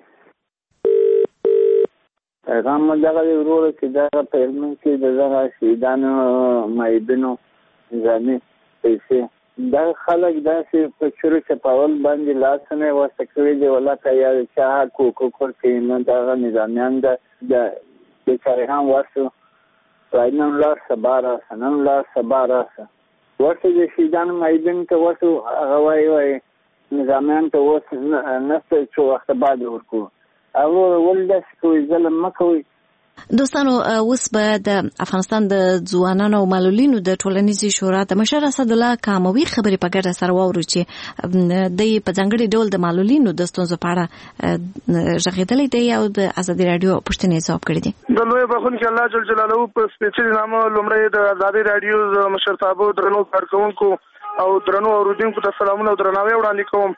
پیغام دغه وروره چې دغه په علم کې دغه شهیدانو مایبینو نظامي پیسې دا خلک داسې په شروع چپاول باندې لاسونه واسطه کړي دي ولکه یا چا کوکور کې نه دغه نظامیان د بیچاره هم واسو راینم لا سبارا سنن لا سبارا ورته د شهیدانو مایبین ته واسو هغه وایي نظامیان ته وس نفس چې وخت بعد ورکو او ولدس کوی ظلم مکوي دوستانو اوس به د افغانستان د ځوانانو او معلولینو د ټولنیزې شورا د مشر اسدالله کاموي خبرې په ګډه سره واورو چې د په ځانګړي ډول د معلولینو د ستونزو په اړه ژغېدلې دی او د ازادي رادیو پوښتنې ځواب کړي دي. د لوی بخښونکي الله جل جلاله په سپېڅلي نامه لومړی د ازادي رادیو د مشرتابو درنو کارکونکو او درنو اوریدونکو ته سلامونه او درناوی وړاندې کوم.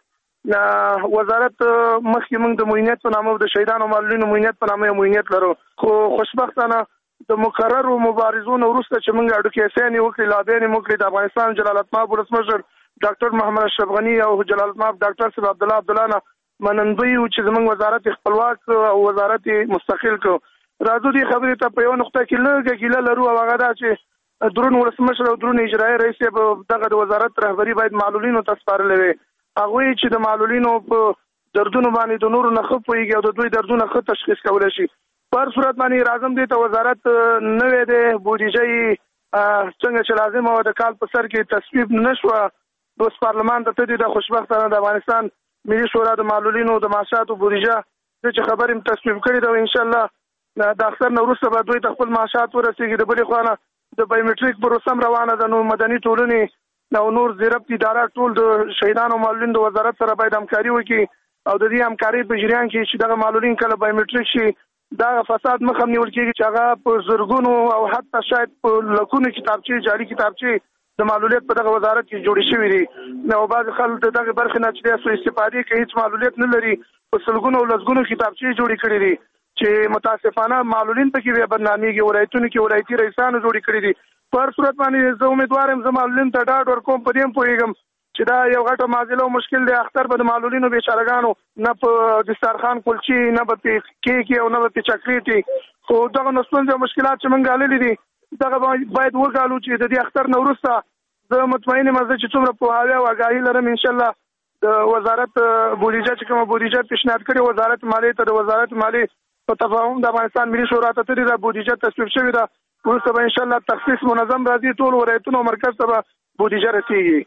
وزارت مخکې موږ د معینیت په نامه د شهیدانو معلولینو معینیت په نامه معینیت لرو، خو خوشبختانه د مکررو مبارزو وروسته چې موږ اډوکیسن وکړي، لابین وکړي، د افغانستان جلالتمآب ولسمشر ډاکټر محمد اشرف غنی او جلالتمآب ډاکټر صاحب عبدالله نه منندوی او چې زموږ وزارت خپلواک او وزارت مستقل کو. راځو دې خبرې ته په یو نقطه کې لږه ګیله لرو، او هغه دا چې درون ولسمشر او درون اجرایي رئیس دغه د وزارت رهبری باید معلولینو ته سپارلې وي. هغه چې د معلولینو په دردونو باندې د نورو نه ښه پوهیږي او د دوی دردونه ښه تشخیص کولی شي. په هر صورت باندې راځم دې ته وزارت نوې د بودیجې څنګه چې لازم او د کال په سر کې تصویب نشوه، اوس پارلمان ته تدې د خوشبختانه د افغانستان ملي شورا د معلولینو د معاشاتو بودیجه چې خبرې هم تصویب کړې ده، ان شاء الله د اختر نه وروسته به دوی ته خپل معاشات ورسیږي. د بلې خوا نه د بایومټریک پروسه هم روانه ده، نو مدني ټولنې او نور ضربت اداره ټول د شهیدانو معلولینو د وزارت سره باید همکاري وکړي او د دې همکاري په جریان کې چې دغه معلولین کله بایومټریک شي دا فساد مخه نیول کېږي چې هغه په زرګونو او حتی شاید په لکونو کتابچې جعلي کتابچې د معلولیت په دغه وزارت کې جوړې شوې دي. نو بعض خلک دغه برخې نه چې سو استفادې کوي، هیڅ معلولیت نه لري، په سلګونو او لسګونو کتابچې جوړې کړې دي چې متاسفانه معلولین پکې بیا بدناميږي، ولایتونو کې ولایتي رئیسانو جوړې کړې دي. په هر صورت باندې زه امیدوار یم زه معلولین ته ډاډ ورکوم، په دې هم پوهېږم چې دا یو غټه معضله او مشکل دی. اختر به د معلولینو بیچارهګانو نه په دسترخوان کلچې، نه به پې کیکې او نه به پې چاکلیټې، خو دغه نو ستونزې او مشکلات چې موږ ګاللي دي دغه باید وګالو چې د دې اختر نه وروسته زه مطمئن یم زه چې څومره پوهاوی او آګاهي لرم انشاءالله د وزارت بودیجه چې کومه بودیجه پیشنهاد کړې وزارت مالیې ته، د وزارت مالیې په تفاهم د افغانستان ملي شورا ته تللې ده، بودیجه تصویب شوې ده، وروسته به انشاءالله تخصیص منظم راځي، ټول ولایتونو او مرکز ته به بودیجه رسیږي.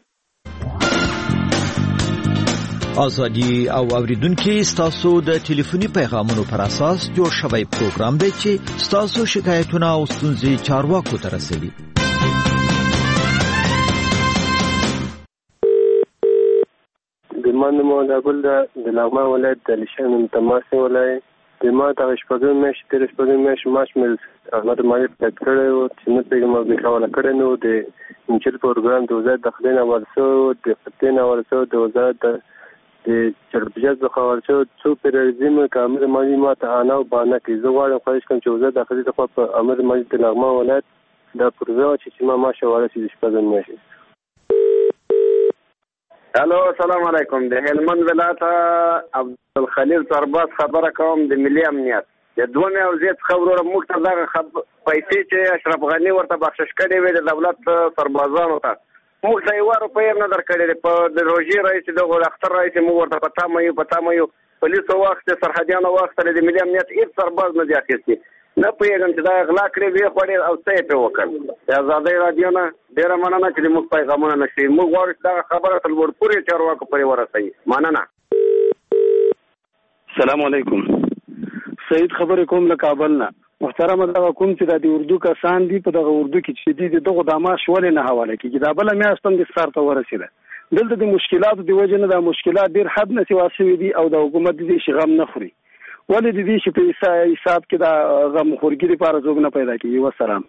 ازادي او اوریدونکو ستاسو د ټلیفوني پیغامونو پر اساس جوړ شوی پروګرام دی چې ستاسو شکایتونه او ستونزې چارواکو ته رسوي. د مانمو دابل د لغمان ولایت د لشان تماسي ولایت د ما ته شپږم مېش تر شپږم مېش ماش مل احمد مالک پټ کړو چې نه پیغام به کاوه کړو نو د انچل پروګرام د وزارت داخلي ورسو د فتنه ورسو د وزارت د چربجات ځخه ورسو څو پرزیم کامل معلومات انا او باندې کې زه غواړم خواهش کوم چې وزارت داخلي د امر مالک د لغمان ولایت د پروژه چې ما ماشه ورسې د شپږم مېش. الو السلام علیکم، د هلمند ولایت عبدالخلیل سرباز خبره کوم د ملي امنیت د دوه او زیات خبرو موږ ته دغه پیسې چې اشرف غنی ورته بخشش کړي وي د دولت سربازانو ته موږ ته 1 روپۍ نه درکړي په د روژې رئیس د اختر رئیس موږ ورته پتا مې پولیسو وخت سرحدیانو وخت د ملي امنیت هیڅ سرباز نه دی اخیستی، نه پوهېږم چې دا غلا کړې وي خوړې او څه یې پرې وکړ. د ازادۍ رادیو نه ډېره مننه چې موږ پیغامونه نشي، موږ غواړو چې دغه خبره تر لوړ پورې چارواکو پورې ورسوي. مننه. السلام علیکم، سعید خبرې کوم له کابل نه. محترمه دغه کوم چې د اردو کسان دي په دغه اردو کې چې دي دغه د ماش ولې نه حواله کیږي، دا بل میاشت هم د سر ته ورسیده. دلته د مشکلاتو د وجه نه د مشکلات ډېر حد نه سوا شوي دي او د حکومت دې شي غم نه خوري. ولې د دې چې په حساب کې د غم خورګي لپاره څوک نه پیدا کیږي. والسلام.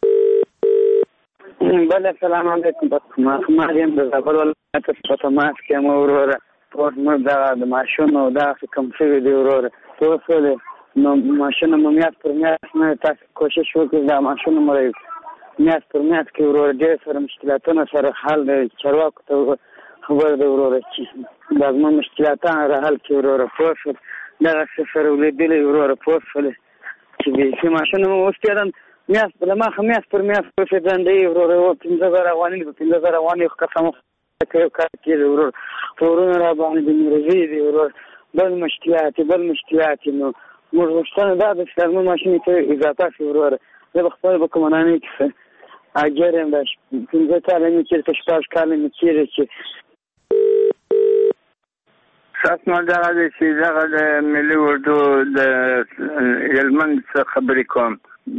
بل السلام علیکم، ما یم د زابل ولایت په تماس کې مو وروره پورت مو د ماشونو دا کوم څه دی وروره توسل نو ماشونه مو میات پر میات نه تاسو کوشش وکړئ دا ماشونه مو میات پر میات کې وروره ډېر سره مشکلاتونه سره حل دی، چارواکو ته خبر دی وروره چې دا زموږ مشکلاتونه را حل کړي وروره پوه دغه سفر ولیدلې وروره پوسفل چې د ماشونه مو اوس کېدن میاست په لماخه میاست پر میاست پرېږدن دی وروره 15,000 افغانۍ په 15,000 افغانۍ قسم کار کېږي وروره پورونه را باندې د مرضي دی وروره بل مشکلات نو موږ غوښتنه دا ده چې زموږ ماشینې ته اضافه شي وروره. زه به خپله په کمانانۍ کې اجر یم دا 15 کاله مې چېرته 16 کاله مې چېرې چې ساتنه دغه چې دغه د ملي اردو د هلمند څخه خبرې کوم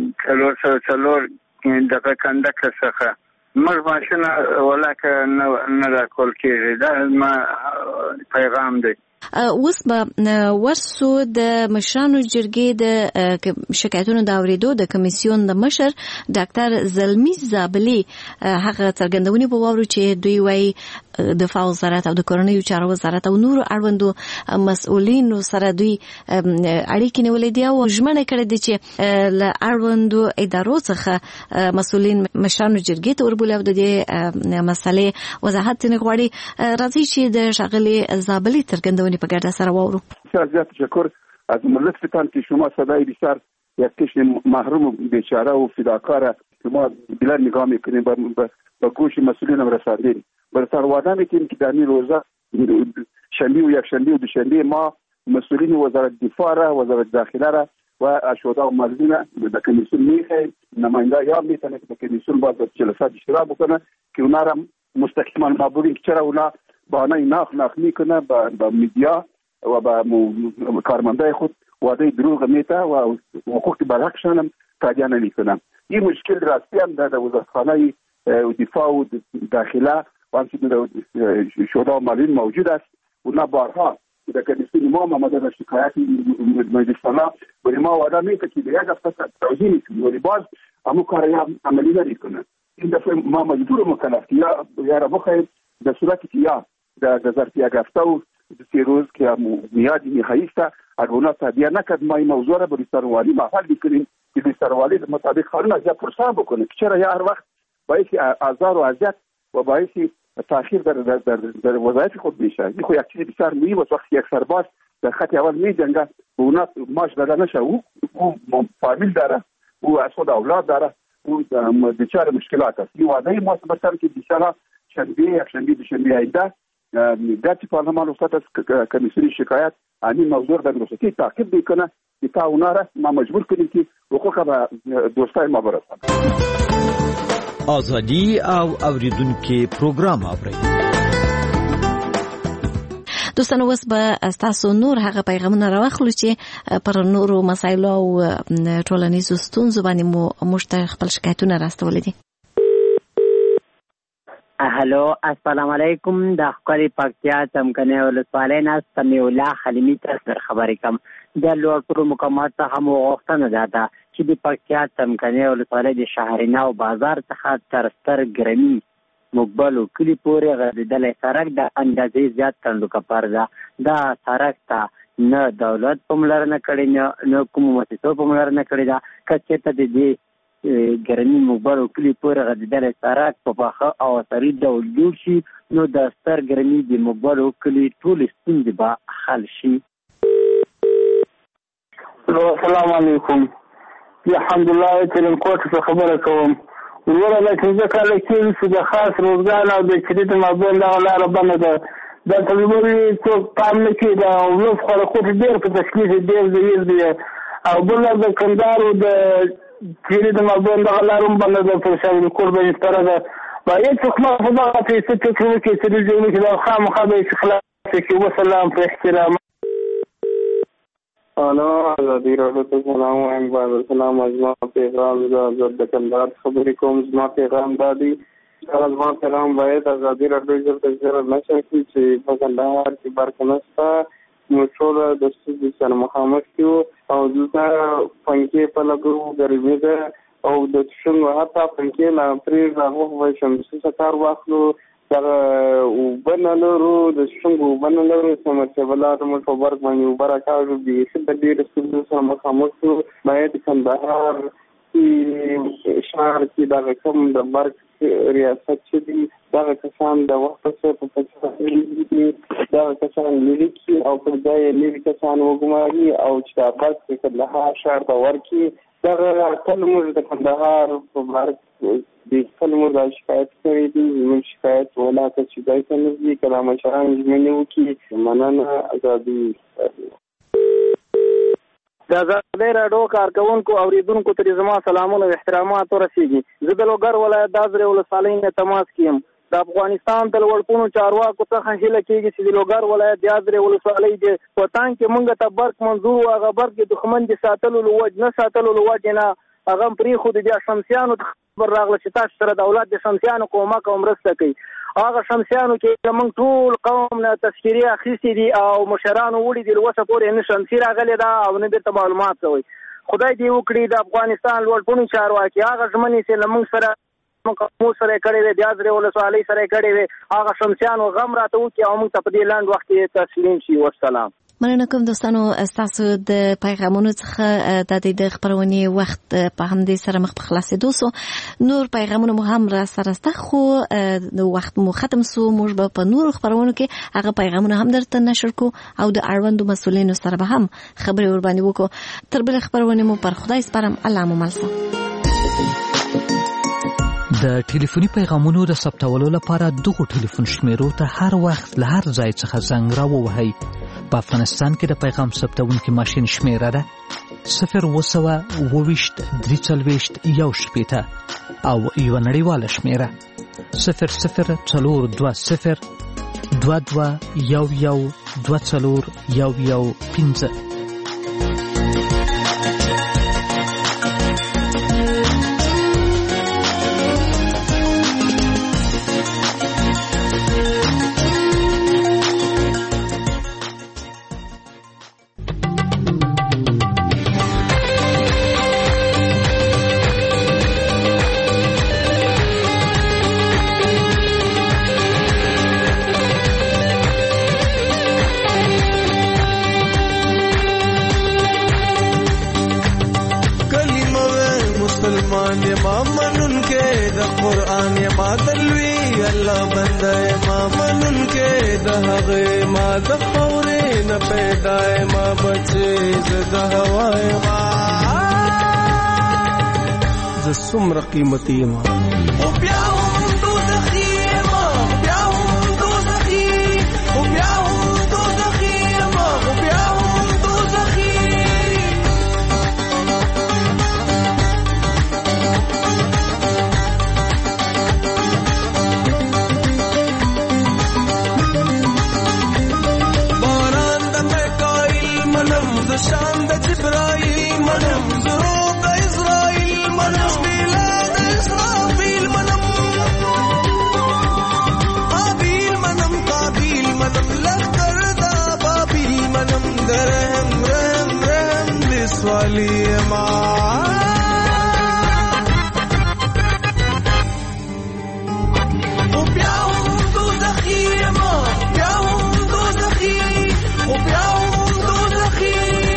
څلور دغه کنډکټر څخه موږ ماشینه ولاکه نه راکول کېږي دا ما پیغام دی. اوس به ورسو د مشرانو جرګې د شکایتونو د اورېدو د کمیسیون د مشر ډاکټر زلمی زابلی هغه څرګندونې په واورو چې دوی وايي دفاع وزارت او د کورنیو چارو وزارت او نورو اړوندو مسؤلینو سره دوی اړیکې نیولې دي او ژمنه کړې دي چې له اړوندو ادارو څخه مسؤلین مشرانو جرګې ته وربولي او د دې مسلې وضاحت نه غواړي. راځي چې د شاغلي زابلی څرګندونې په ګډه سره واورو. بسیار تشکر از ملتتان که شما صدای بسیار یک کشت محروم بیچاره و فداکار که ما بلا نگاه میکنیم به گوش مسئولین هم رساندیم. برسر وعده میکنیم که در این روزه شنبه و یک شنبه و دوشنبه ما مسئولین وزارت دفاع را، وزارت داخله را و اشهدا و مردین در کمیسیون میخواهیم نماینده یا میتونه که در کمیسیون باید جلسات اشتراک بکنه که اونا را مستقیما معبولین که چرا اونا بهانه ناخ میکنه با میدیا و با کارمندای خود وعده دروغ میته و حقوق برحقشان هم تادیه نمیکنه. این مشکل راستی هم در وزارتخانه دفاع و داخله و همچنین شهدا و مالین موجود است. اونا بارها در کمیسیون ما آمده در شکایت مجلس سنا ولی ما وعده میکنه که به یک هفته توضیح میکنیم ولی باز همون کار عملی نمیکنه. این دفعه ما مجبور مکلف که یا را بخواهیم در صورتی که یا در ظرف یک هفته و 3 روز که میادی نهایی است اگر اونا تادیه نکرد ما این موضوع را به ریاست‌الوالی محول میکنیم که ریاست‌الوالی مطابق قانون از یک پرسان بکنه که چرا یا هر وقت باعث آزار و اذیت و باعث تاخیر در وظایف خود میشه. این خو یک چیز بسیار مهم است. وقتی یک سرباز در خط اول میجنگه به اونا ماش داده نشه او فامیل داره او خود اولاد داره او بیچاره مشکلات است. این وعده ما مثلا که بیچاره شنبه دوشنبه آینده در پارلمان استاد از کمیسیون شکایت همین موضوع در رسیدگی تعقیب میکنه که تا اونا را ما مجبور کنیم که حقوق به دوستای ما برسند. آزادی او اوریدونکو پروګرام اورئ. دوستانو اوس به تاسو نور هغه پیغامونه راوخلو چې پر نورو مسایلو او ټولنیزو ستونزو باندې موږ ته خپل شکایتونه راستولي دي. هلو السلام علیکم. د ښکلي پکتیا څمکنۍ ولسوالۍ نه سمیع الله حلیمي ته در خبرې کوم. د لوړ مقامات څخه مو غوښتنه ده چې د پکتیا څمکنۍ ولسوالۍ د شهرینو بازار څخه تر ستر ګرمي مقبلو کلی پورې غځېدلی سړک د اندازې زیات کنډوکپر ده. دا سړک ته نه دولت پاملرنه کړې نه کومو مؤسسو پاملرنه کړې ده. که چېرته د دې ګرمي مقبلو کلی پورې غځېدلی سړک په پاخه او عصري ډول جوړ شي نو د ستر ګرمي د مقبلو کلي ټولې ستونزې به حل شي. السلام علیکم. زه حمدالله ترینکوټ څخه خبره کوم. وروره دا 15 کاله کېږي چې د خاص روزګان او د چریت مابین دغه لاره بنده ده. دا تجربې څوک پام نه کوي. د ولس خلکوټ ډېر په تشکیل ډېر ضعیف دي او بله د کندهار د چریت مابین دغه لاره هم بنده ده پر شاولیکوټ باندې سپاره ده. باید څوک ما په دغه پیسې فکر وکړي چې دوی جوړ کړي دا خامخا به یې خلاص کړي. وسلام په احترام. الو آزادی راډیو ته سلام وایم. باید سلام زما پیغام زه د کندهار خبرې کوم. زما پیغام دا دی زما پیغام باید آزادی راډیو ته ضرور نشي چې په کندهار کې برق نشته نو ټول د ستونزې سره مخامخ یو او دلته پنکې په لګو ګرمي ده او د څنګه حتی پنکې لا پرې راغو شم چې کار واخلو در وبنلرو د څنګه وبنلرو سمته بلاد مو په ورګ باندې وبرکاو دي چې د دې رسول سره مخامخ یو باید کندهار چې شهر کې دا کوم د برق ریاست چې دي دا کسان د وخت څخه په پچا دا کسان لیکي او په ځای لیکي کسان وګماري او چې دا برق کې له شهر ته ورکی دا ټول موږ د کندهار په برق د خپل مور د شکایت کړی دي. زموږ شکایت ولاته چې دای ته نږدې کله مشران ژمنې وکړي. مننه. ازادي د آزادۍ راډیو کارکوونکو اوریدونکو ته زما سلامونه او احترامات ورسیږي. زه د لوګر ولایت د ازرې ولسوالۍ نه تماس کیم. د افغانستان د لوړپوړو چارواکو څخه هیله کېږي چې د لوګر ولایت د یازرې ولسوالۍ د وطن کې موږ ته برق منظور و، هغه برق د دښمن د ساتلو نه ساتلو له وجې نه هغه پرېښود. بیا شمسیانو ته خبر راغله چې تاسو سره دولت د شمسیانو کومک او مرسته کوي. هغه شمسیانو کې موږ ټول قوم نه تذکیرې اخیستې دي او مشرانو وړي دي، اوسه پورې نه شمسي راغلې ده او نه بیرته معلومات کوي. خدای دې وکړي د افغانستان لوړپوړو چارواکي هغه ژمنې چې له موږ سره مو سره کړی وي، د یازرې ولسوالۍ سره کړی وي، هغه شمسیانو غم راته وکړي او موږ ته په دې لنډ وخت کې تسلیم شي. والسلام. مننه کوم دوستانو ستاسو د پیغامونو څخه د خبرونې وخت په همدې سره مخ په خلاصېدو سو. نور پیغامونه مو هم را سره سته خو د وخت مو ختم سو. موږ به په نور خبرونو کې هغه پیغامونه هم درته نشر کو او د اړوندو مسؤلینو سره به هم خبرې ور باندې وکړو. تر بل خبرونه مو پر خدای سپارم. الله مو ملسه. د ټلیفوني پیغامونو د ثبتولو لپاره دغه ټلیفون شمیرو ته هر وخت له هر ځای څخه زنګ راووهئ. په افغانستان کې د پیغام ثبتونکي ماشین شمیره ده 020 340 1 او یو نړیواله شمیره 0020 22 11 15. سمر قیمتی ما او بیا هم دوزخی ما بیا هم دوزخی او بیا هم دوزخی ما او بیا هم دوزخی باران د میکائیل منم د شان د جبرائیل منم زروب د اسرائیل منم والی ما او بیا هم دوزخی ما بیا هم دوزخی او بیا هم دوزخی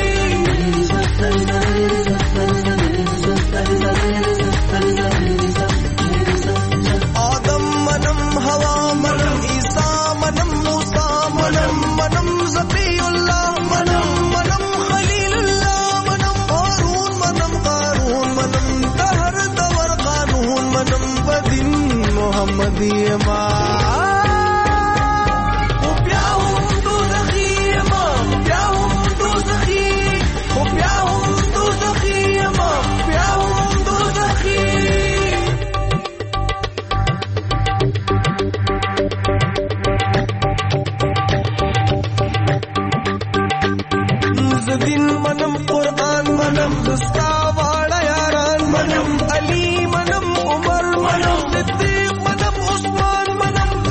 آدم منم هوا منم عیسی منم موسی منم منم ذبی الله منم منم خلیل الله محمدی ما او بیا هم دوزخی ما بیا هم دوزخی او بیا هم دوزخی ما بیا هم دوزخی زدین منم قرآن منم دستا واړه یاران منم علی منم عمر منم صدیق منم عثمان منم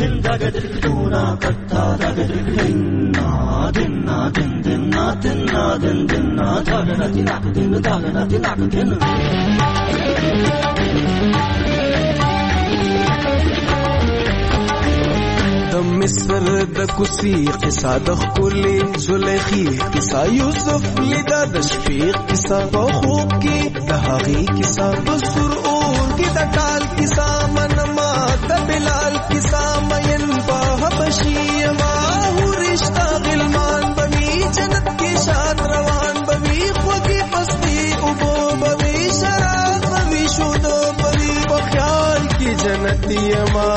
مصر د کوسی قصه د خولي زلیخي قصه یوسف لیدا د شفیق قصه په خوب کې د هغې قصه بسر اور کې د ټال قصه منما د بلال قصه مین په حبشي ما ورشتہ غلمان بوي جنت کې شاد روان بوي خوږي پستی او بوي شراب بوي شود بوي په خیال کې جنتي ما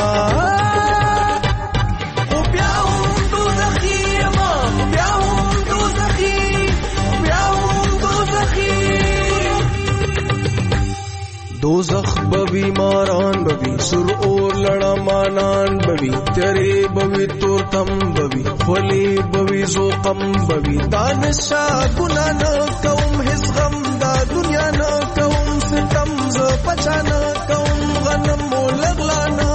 دوزخ بوی ماران بوی سر اور لڑا مانان بوی تیرے بوی تورتم بوی خلی بوی زوقم بوی دانشا گناہ نہ کوم حس غم دا دنیا نہ کوم ستم ز پچا نہ کوم غنم لغلا نہ